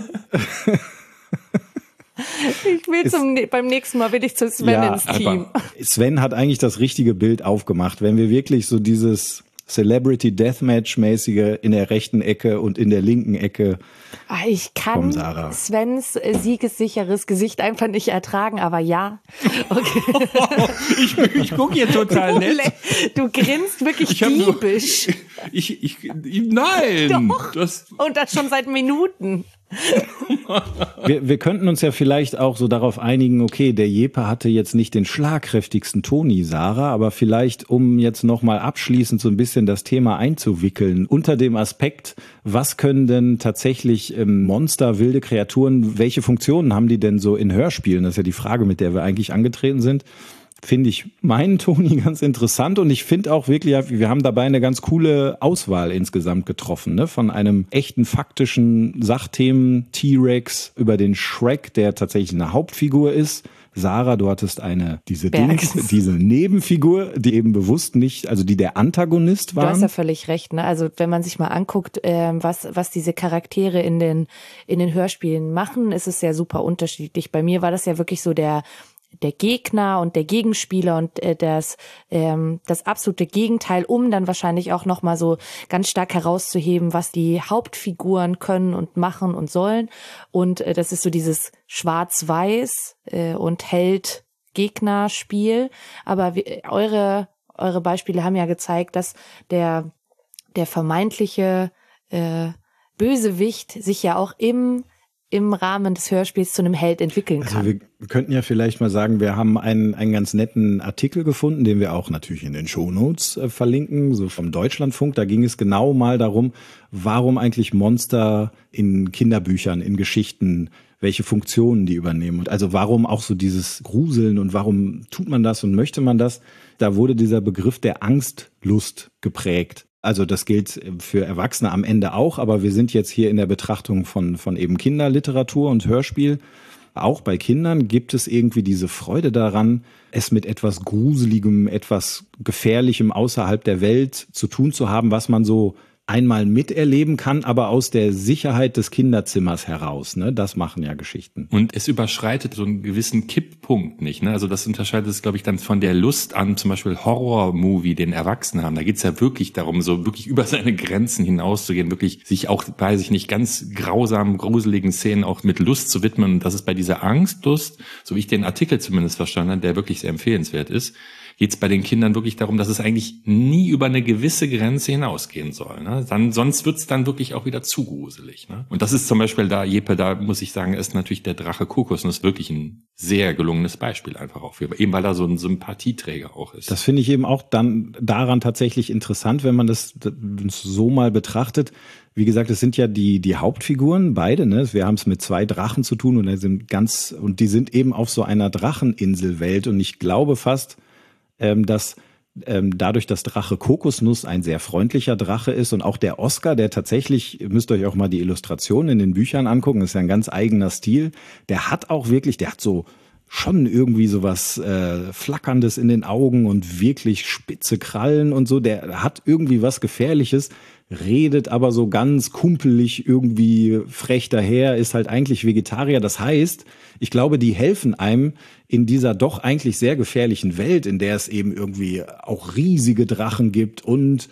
Ich will beim nächsten Mal will ich zu Sven Ja, ins Team. Sven hat eigentlich das richtige Bild aufgemacht. Wenn wir wirklich so dieses Celebrity Deathmatch-mäßige in der rechten Ecke und in der linken Ecke. Ich kann Komm, Sarah. Svens siegessicheres Gesicht einfach nicht ertragen, aber ja. Okay. Ich gucke hier total nett. Du grinst wirklich Ich hab nur- diebisch. Nein. Doch. Das, Und das schon seit Minuten. Wir könnten uns ja vielleicht auch so darauf einigen, okay, der Jeppe hatte jetzt nicht den schlagkräftigsten Toni, Sarah, aber vielleicht, um jetzt nochmal abschließend so ein bisschen das Thema einzuwickeln, unter dem Aspekt, was können denn tatsächlich Monster, wilde Kreaturen, welche Funktionen haben die denn so in Hörspielen? Das ist ja die Frage, mit der wir eigentlich angetreten sind. Finde ich meinen Toni ganz interessant und ich finde auch wirklich, wir haben dabei eine ganz coole Auswahl insgesamt getroffen, ne? Von einem echten faktischen Sachthemen T-Rex über den Shrek, der tatsächlich eine Hauptfigur ist. Sarah, du hattest diese Nebenfigur, die eben bewusst nicht, also die der Antagonist Du hast ja war. völlig recht, ne? Also wenn man sich mal anguckt, was diese Charaktere in den Hörspielen machen, ist es ja super unterschiedlich. Bei mir war das ja wirklich so der Gegner und der Gegenspieler und das absolute Gegenteil, um dann wahrscheinlich auch noch mal so ganz stark herauszuheben, was die Hauptfiguren können und machen und sollen. Und das ist so dieses Schwarz-Weiß und Held-Gegner-Spiel. Aber eure Beispiele haben ja gezeigt, dass der vermeintliche Bösewicht sich ja auch im Rahmen des Hörspiels zu einem Held entwickeln kann. Also wir könnten ja vielleicht mal sagen, wir haben einen ganz netten Artikel gefunden, den wir auch natürlich in den Shownotes verlinken, so vom Deutschlandfunk. Da ging es genau mal darum, warum eigentlich Monster in Kinderbüchern, in Geschichten, welche Funktionen die übernehmen. Und also warum auch so dieses Gruseln und warum tut man das und möchte man das? Da wurde dieser Begriff der Angstlust geprägt. Also das gilt für Erwachsene am Ende auch, aber wir sind jetzt hier in der Betrachtung von eben Kinderliteratur und Hörspiel. Auch bei Kindern gibt es irgendwie diese Freude daran, es mit etwas Gruseligem, etwas Gefährlichem außerhalb der Welt zu tun zu haben, was man so einmal miterleben kann, aber aus der Sicherheit des Kinderzimmers heraus. Ne? Das machen ja Geschichten. und es überschreitet so einen gewissen Kipppunkt nicht. Ne? Also das unterscheidet es, glaube ich, dann von der Lust an zum Beispiel Horror-Movie, den Erwachsenen haben. Da geht's ja wirklich darum, so wirklich über seine Grenzen hinauszugehen, wirklich sich auch, weiß ich nicht, ganz grausamen, gruseligen Szenen auch mit Lust zu widmen. Und das ist bei dieser Angstlust, so wie ich den Artikel zumindest verstanden habe, der wirklich sehr empfehlenswert ist, geht es bei den Kindern wirklich darum, dass es eigentlich nie über eine gewisse Grenze hinausgehen soll. Ne? Sonst wird es dann wirklich auch wieder zu gruselig. Ne? Und das ist zum Beispiel da, Jeppe, da muss ich sagen, ist natürlich der Drache Kokosnuss wirklich ein sehr gelungenes Beispiel einfach auch für, eben weil er so ein Sympathieträger auch ist. Das finde ich eben auch dann daran tatsächlich interessant, wenn man das so mal betrachtet. Wie gesagt, es sind ja die Hauptfiguren, beide, ne? Wir haben es mit 2 Drachen zu tun und die sind eben auf so einer Dracheninselwelt und ich glaube fast, dass dadurch, dass Drache Kokosnuss ein sehr freundlicher Drache ist und auch der Oscar, der tatsächlich, ihr müsst euch auch mal die Illustrationen in den Büchern angucken, ist ja ein ganz eigener Stil, der hat so schon irgendwie sowas Flackerndes in den Augen und wirklich spitze Krallen und so, der hat irgendwie was Gefährliches, redet aber so ganz kumpelig irgendwie frech daher, ist halt eigentlich Vegetarier. Das heißt, ich glaube, die helfen einem in dieser doch eigentlich sehr gefährlichen Welt, in der es eben irgendwie auch riesige Drachen gibt und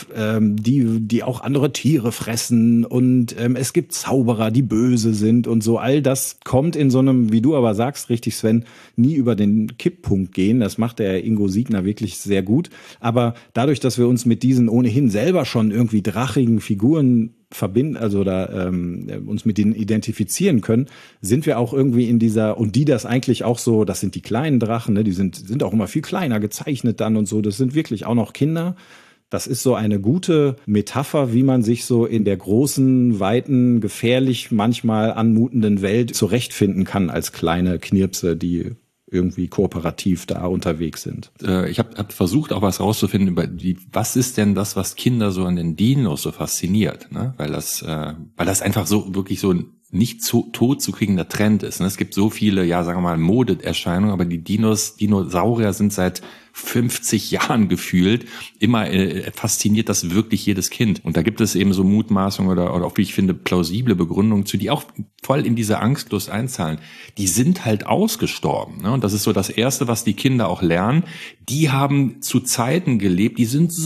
die auch andere Tiere fressen und es gibt Zauberer, die böse sind und so. All das kommt in so einem, wie du aber sagst, richtig Sven, nie über den Kipppunkt gehen. Das macht der Ingo Siegner wirklich sehr gut. Aber dadurch, dass wir uns mit diesen ohnehin selber schon irgendwie drachigen Figuren verbinden, also uns mit denen identifizieren können, sind wir auch irgendwie in dieser, und die das eigentlich auch so, das sind die kleinen Drachen, ne, die sind auch immer viel kleiner gezeichnet dann und so, das sind wirklich auch noch Kinder. Das ist so eine gute Metapher, wie man sich so in der großen, weiten, gefährlich manchmal anmutenden Welt zurechtfinden kann als kleine Knirpse, die irgendwie kooperativ da unterwegs sind. Ich hab versucht, auch was rauszufinden über was ist denn das, was Kinder so an den Dinos so fasziniert, ne? Weil das einfach so wirklich so ein nicht tot zu kriegender Trend ist. Ne? Es gibt so viele, ja, sagen wir mal, Modeerscheinungen, aber die Dinosaurier sind seit 50 Jahren gefühlt immer fasziniert das wirklich jedes Kind. Und da gibt es eben so Mutmaßungen oder auch, wie ich finde, plausible Begründungen zu, die auch voll in diese Angstlust einzahlen. Die sind halt ausgestorben. Ne? Und das ist so das Erste, was die Kinder auch lernen. Die haben zu Zeiten gelebt, die sind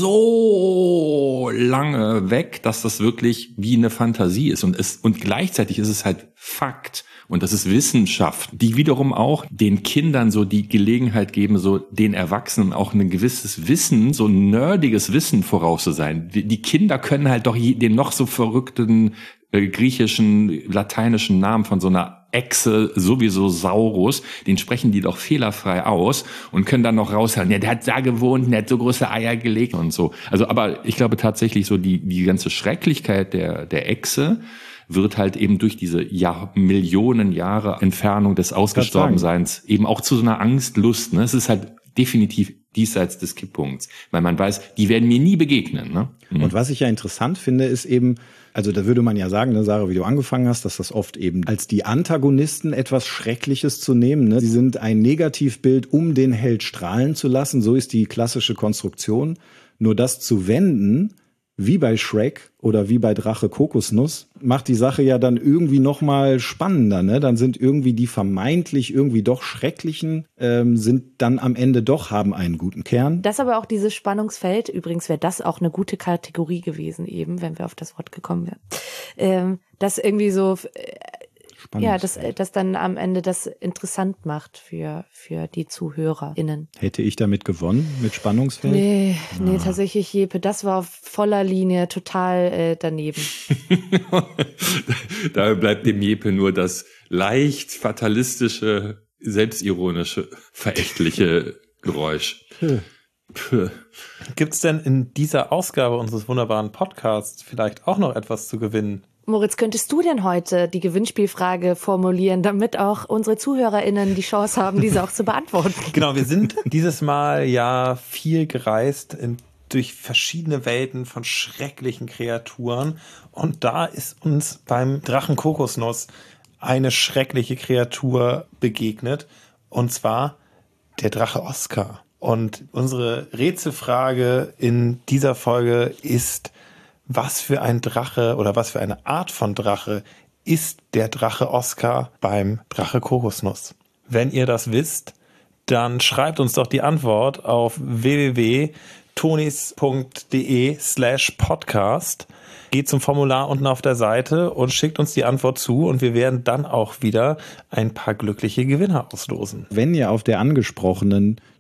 so lange weg, dass das wirklich wie eine Fantasie ist. Und gleichzeitig ist es halt Fakt. Und das ist Wissenschaft, die wiederum auch den Kindern so die Gelegenheit geben, so den Erwachsenen auch ein gewisses Wissen, so ein nerdiges Wissen voraus zu sein. Die Kinder können halt doch den noch so verrückten griechischen, lateinischen Namen von so einer Echse, sowieso Saurus, den sprechen die doch fehlerfrei aus und können dann noch raushören, ja, der hat da gewohnt, der hat so große Eier gelegt und so. Also, aber ich glaube tatsächlich so die ganze Schrecklichkeit der Echse wird halt eben durch diese Millionen Jahre Entfernung des Ausgestorbenseins eben auch zu so einer Angstlust. Ne? Es ist halt definitiv diesseits des Kipppunkts, weil man weiß, die werden mir nie begegnen. Ne? Mhm. Und was ich ja interessant finde, ist eben, also da würde man ja sagen, ne, Sarah, wie du angefangen hast, dass das oft eben als die Antagonisten etwas Schreckliches zu nehmen. Ne? Sie sind ein Negativbild, um den Held strahlen zu lassen. So ist die klassische Konstruktion. Nur das zu wenden, wie bei Shrek oder wie bei Drache Kokosnuss, macht die Sache ja dann irgendwie noch mal spannender. Ne? Dann sind irgendwie die vermeintlich irgendwie doch Schrecklichen, sind dann am Ende doch, haben einen guten Kern. Das aber auch dieses Spannungsfeld, übrigens wäre das auch eine gute Kategorie gewesen eben, wenn wir auf das Wort gekommen wären. Das irgendwie so... Ja, das dann am Ende das interessant macht für die ZuhörerInnen. Hätte ich damit gewonnen, mit Spannungsfeld? Nee, tatsächlich, Jeppe, das war auf voller Linie total daneben. Da bleibt dem Jeppe nur das leicht fatalistische, selbstironische, verächtliche Geräusch. Gibt's denn in dieser Ausgabe unseres wunderbaren Podcasts vielleicht auch noch etwas zu gewinnen? Moritz, könntest du denn heute die Gewinnspielfrage formulieren, damit auch unsere ZuhörerInnen die Chance haben, diese auch zu beantworten? Genau, wir sind dieses Mal ja viel gereist durch verschiedene Welten von schrecklichen Kreaturen. Und da ist uns beim Drachen Kokosnuss eine schreckliche Kreatur begegnet. Und zwar der Drache Oscar. Und unsere Rätselfrage in dieser Folge ist: Was für ein Drache oder was für eine Art von Drache ist der Drache Oscar beim Drache Kokosnuss? Wenn ihr das wisst, dann schreibt uns doch die Antwort auf www.tonis.de/podcast. Geht zum Formular unten auf der Seite und schickt uns die Antwort zu und wir werden dann auch wieder ein paar glückliche Gewinner auslosen. Wenn ihr auf der angesprochenen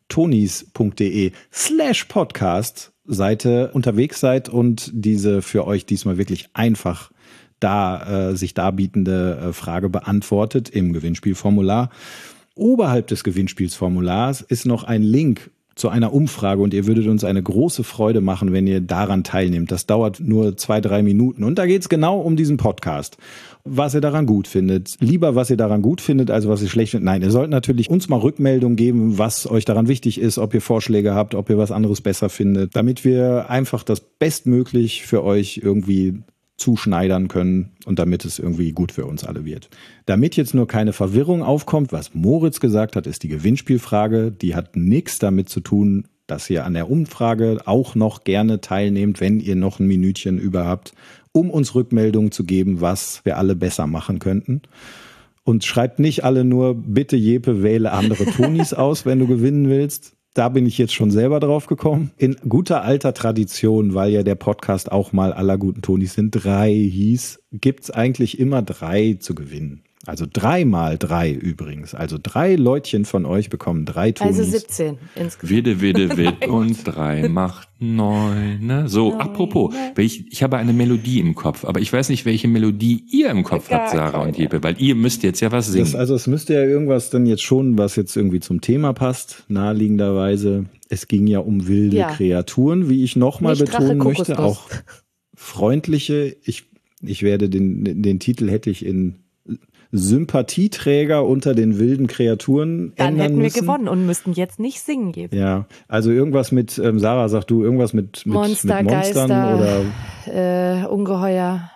tonis.de/podcast Seite unterwegs seid und diese für euch diesmal wirklich einfach sich darbietende Frage beantwortet im Gewinnspielformular. Oberhalb des Gewinnspielsformulars ist noch ein Link zu einer Umfrage und ihr würdet uns eine große Freude machen, wenn ihr daran teilnehmt. Das dauert nur 2-3 Minuten und da geht es genau um diesen Podcast. Was ihr daran gut findet. Lieber, was ihr daran gut findet, als was ihr schlecht findet. Nein, ihr sollt natürlich uns mal Rückmeldung geben, was euch daran wichtig ist, ob ihr Vorschläge habt, ob ihr was anderes besser findet, damit wir einfach das bestmöglich für euch irgendwie zuschneidern können und damit es irgendwie gut für uns alle wird. Damit jetzt nur keine Verwirrung aufkommt, was Moritz gesagt hat, ist die Gewinnspielfrage. Die hat nichts damit zu tun, dass ihr an der Umfrage auch noch gerne teilnehmt, wenn ihr noch ein Minütchen über habt, um uns Rückmeldungen zu geben, was wir alle besser machen könnten. Und schreibt nicht alle nur, bitte Jeppe, wähle andere Tonis aus, wenn du gewinnen willst. Da bin ich jetzt schon selber drauf gekommen. In guter alter Tradition, weil ja der Podcast auch mal aller guten Tonis sind 3 hieß, gibt's eigentlich immer 3 zu gewinnen. Also 3 mal 3 übrigens. Also 3 Leutchen von euch bekommen 3 Tonis. Also 17 insgesamt. Widd und 3 macht 9. Ne? So, 9. Apropos, ich habe eine Melodie im Kopf, aber ich weiß nicht, welche Melodie ihr im Kopf habt, Sarah und Jeppe, weil ihr müsst jetzt ja was singen. Es müsste ja irgendwas dann jetzt schon, was jetzt irgendwie zum Thema passt, naheliegenderweise. Es ging ja um wilde Kreaturen, wie ich nochmal betonen möchte, auch freundliche. Ich werde den Titel hätte ich in Sympathieträger unter den wilden Kreaturen dann ändern hätten wir müssen. Gewonnen und müssten jetzt nicht singen. Ja, also irgendwas mit, Sarah, sag du, irgendwas mit Monster, mit Monstern Geister, oder Ungeheuer.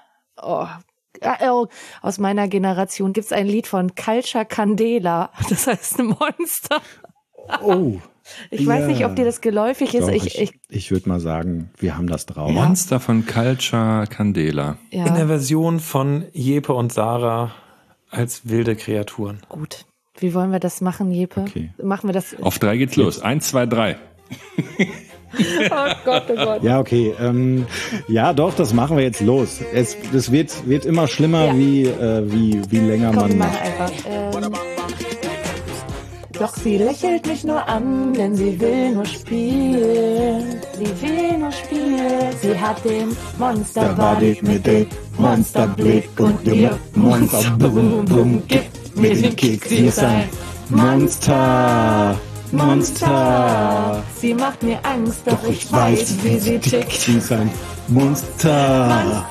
Aus meiner Generation gibt es ein Lied von Culture Candela. Das heißt ein Monster. Oh. Ich weiß nicht, ob dir das geläufig ist. Doch, ich würde mal sagen, wir haben das drauf. Monster von Culture Candela. Ja. In der Version von Jeppe und Sarah als wilde Kreaturen. Gut. Wie wollen wir das machen, Jeppe? Okay. Machen wir das? Auf 3 geht's los. 1, 2, 3. Oh Gott, oh Gott. Ja, okay. Ja, doch, das machen wir jetzt los. Das wird immer schlimmer, wie länger Komm, man mach macht. einfach. Doch sie lächelt mich nur an, denn sie will nur spielen. Sie will nur spielen. Sie hat den Monsterbody mit dem Monsterblick und ihr Monsterbum gibt mir den Kick. Sie ist ein Monster. Sie macht mir Angst, doch ich weiß, wie sie tickt. Sie ist ein Monster.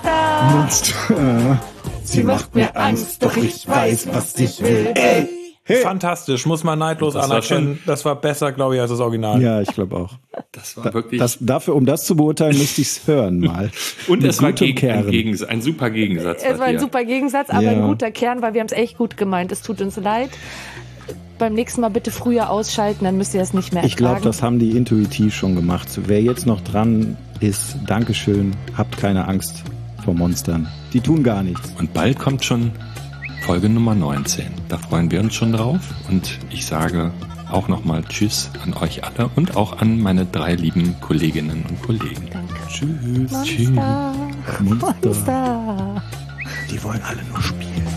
Sie macht mir Angst, doch ich weiß, was ich will. Ey. Hey. Fantastisch, muss man neidlos anerkennen. Das war besser, glaube ich, als das Original. Ja, ich glaube auch. Das war wirklich. Um das zu beurteilen, müsste ich es hören mal. Und es war ein super Gegensatz. Es war ein super Gegensatz, aber ein guter Kern, weil wir haben es echt gut gemeint. Es tut uns leid. Beim nächsten Mal bitte früher ausschalten, dann müsst ihr das nicht mehr ertragen. Ich glaube, das haben die intuitiv schon gemacht. Wer jetzt noch dran ist, Dankeschön, habt keine Angst vor Monstern. Die tun gar nichts. Und bald kommt schon Folge Nummer 19. Da freuen wir uns schon drauf. Und ich sage auch nochmal Tschüss an euch alle und auch an meine 3 lieben Kolleginnen und Kollegen. Danke. Tschüss. Monster. Die wollen alle nur spielen.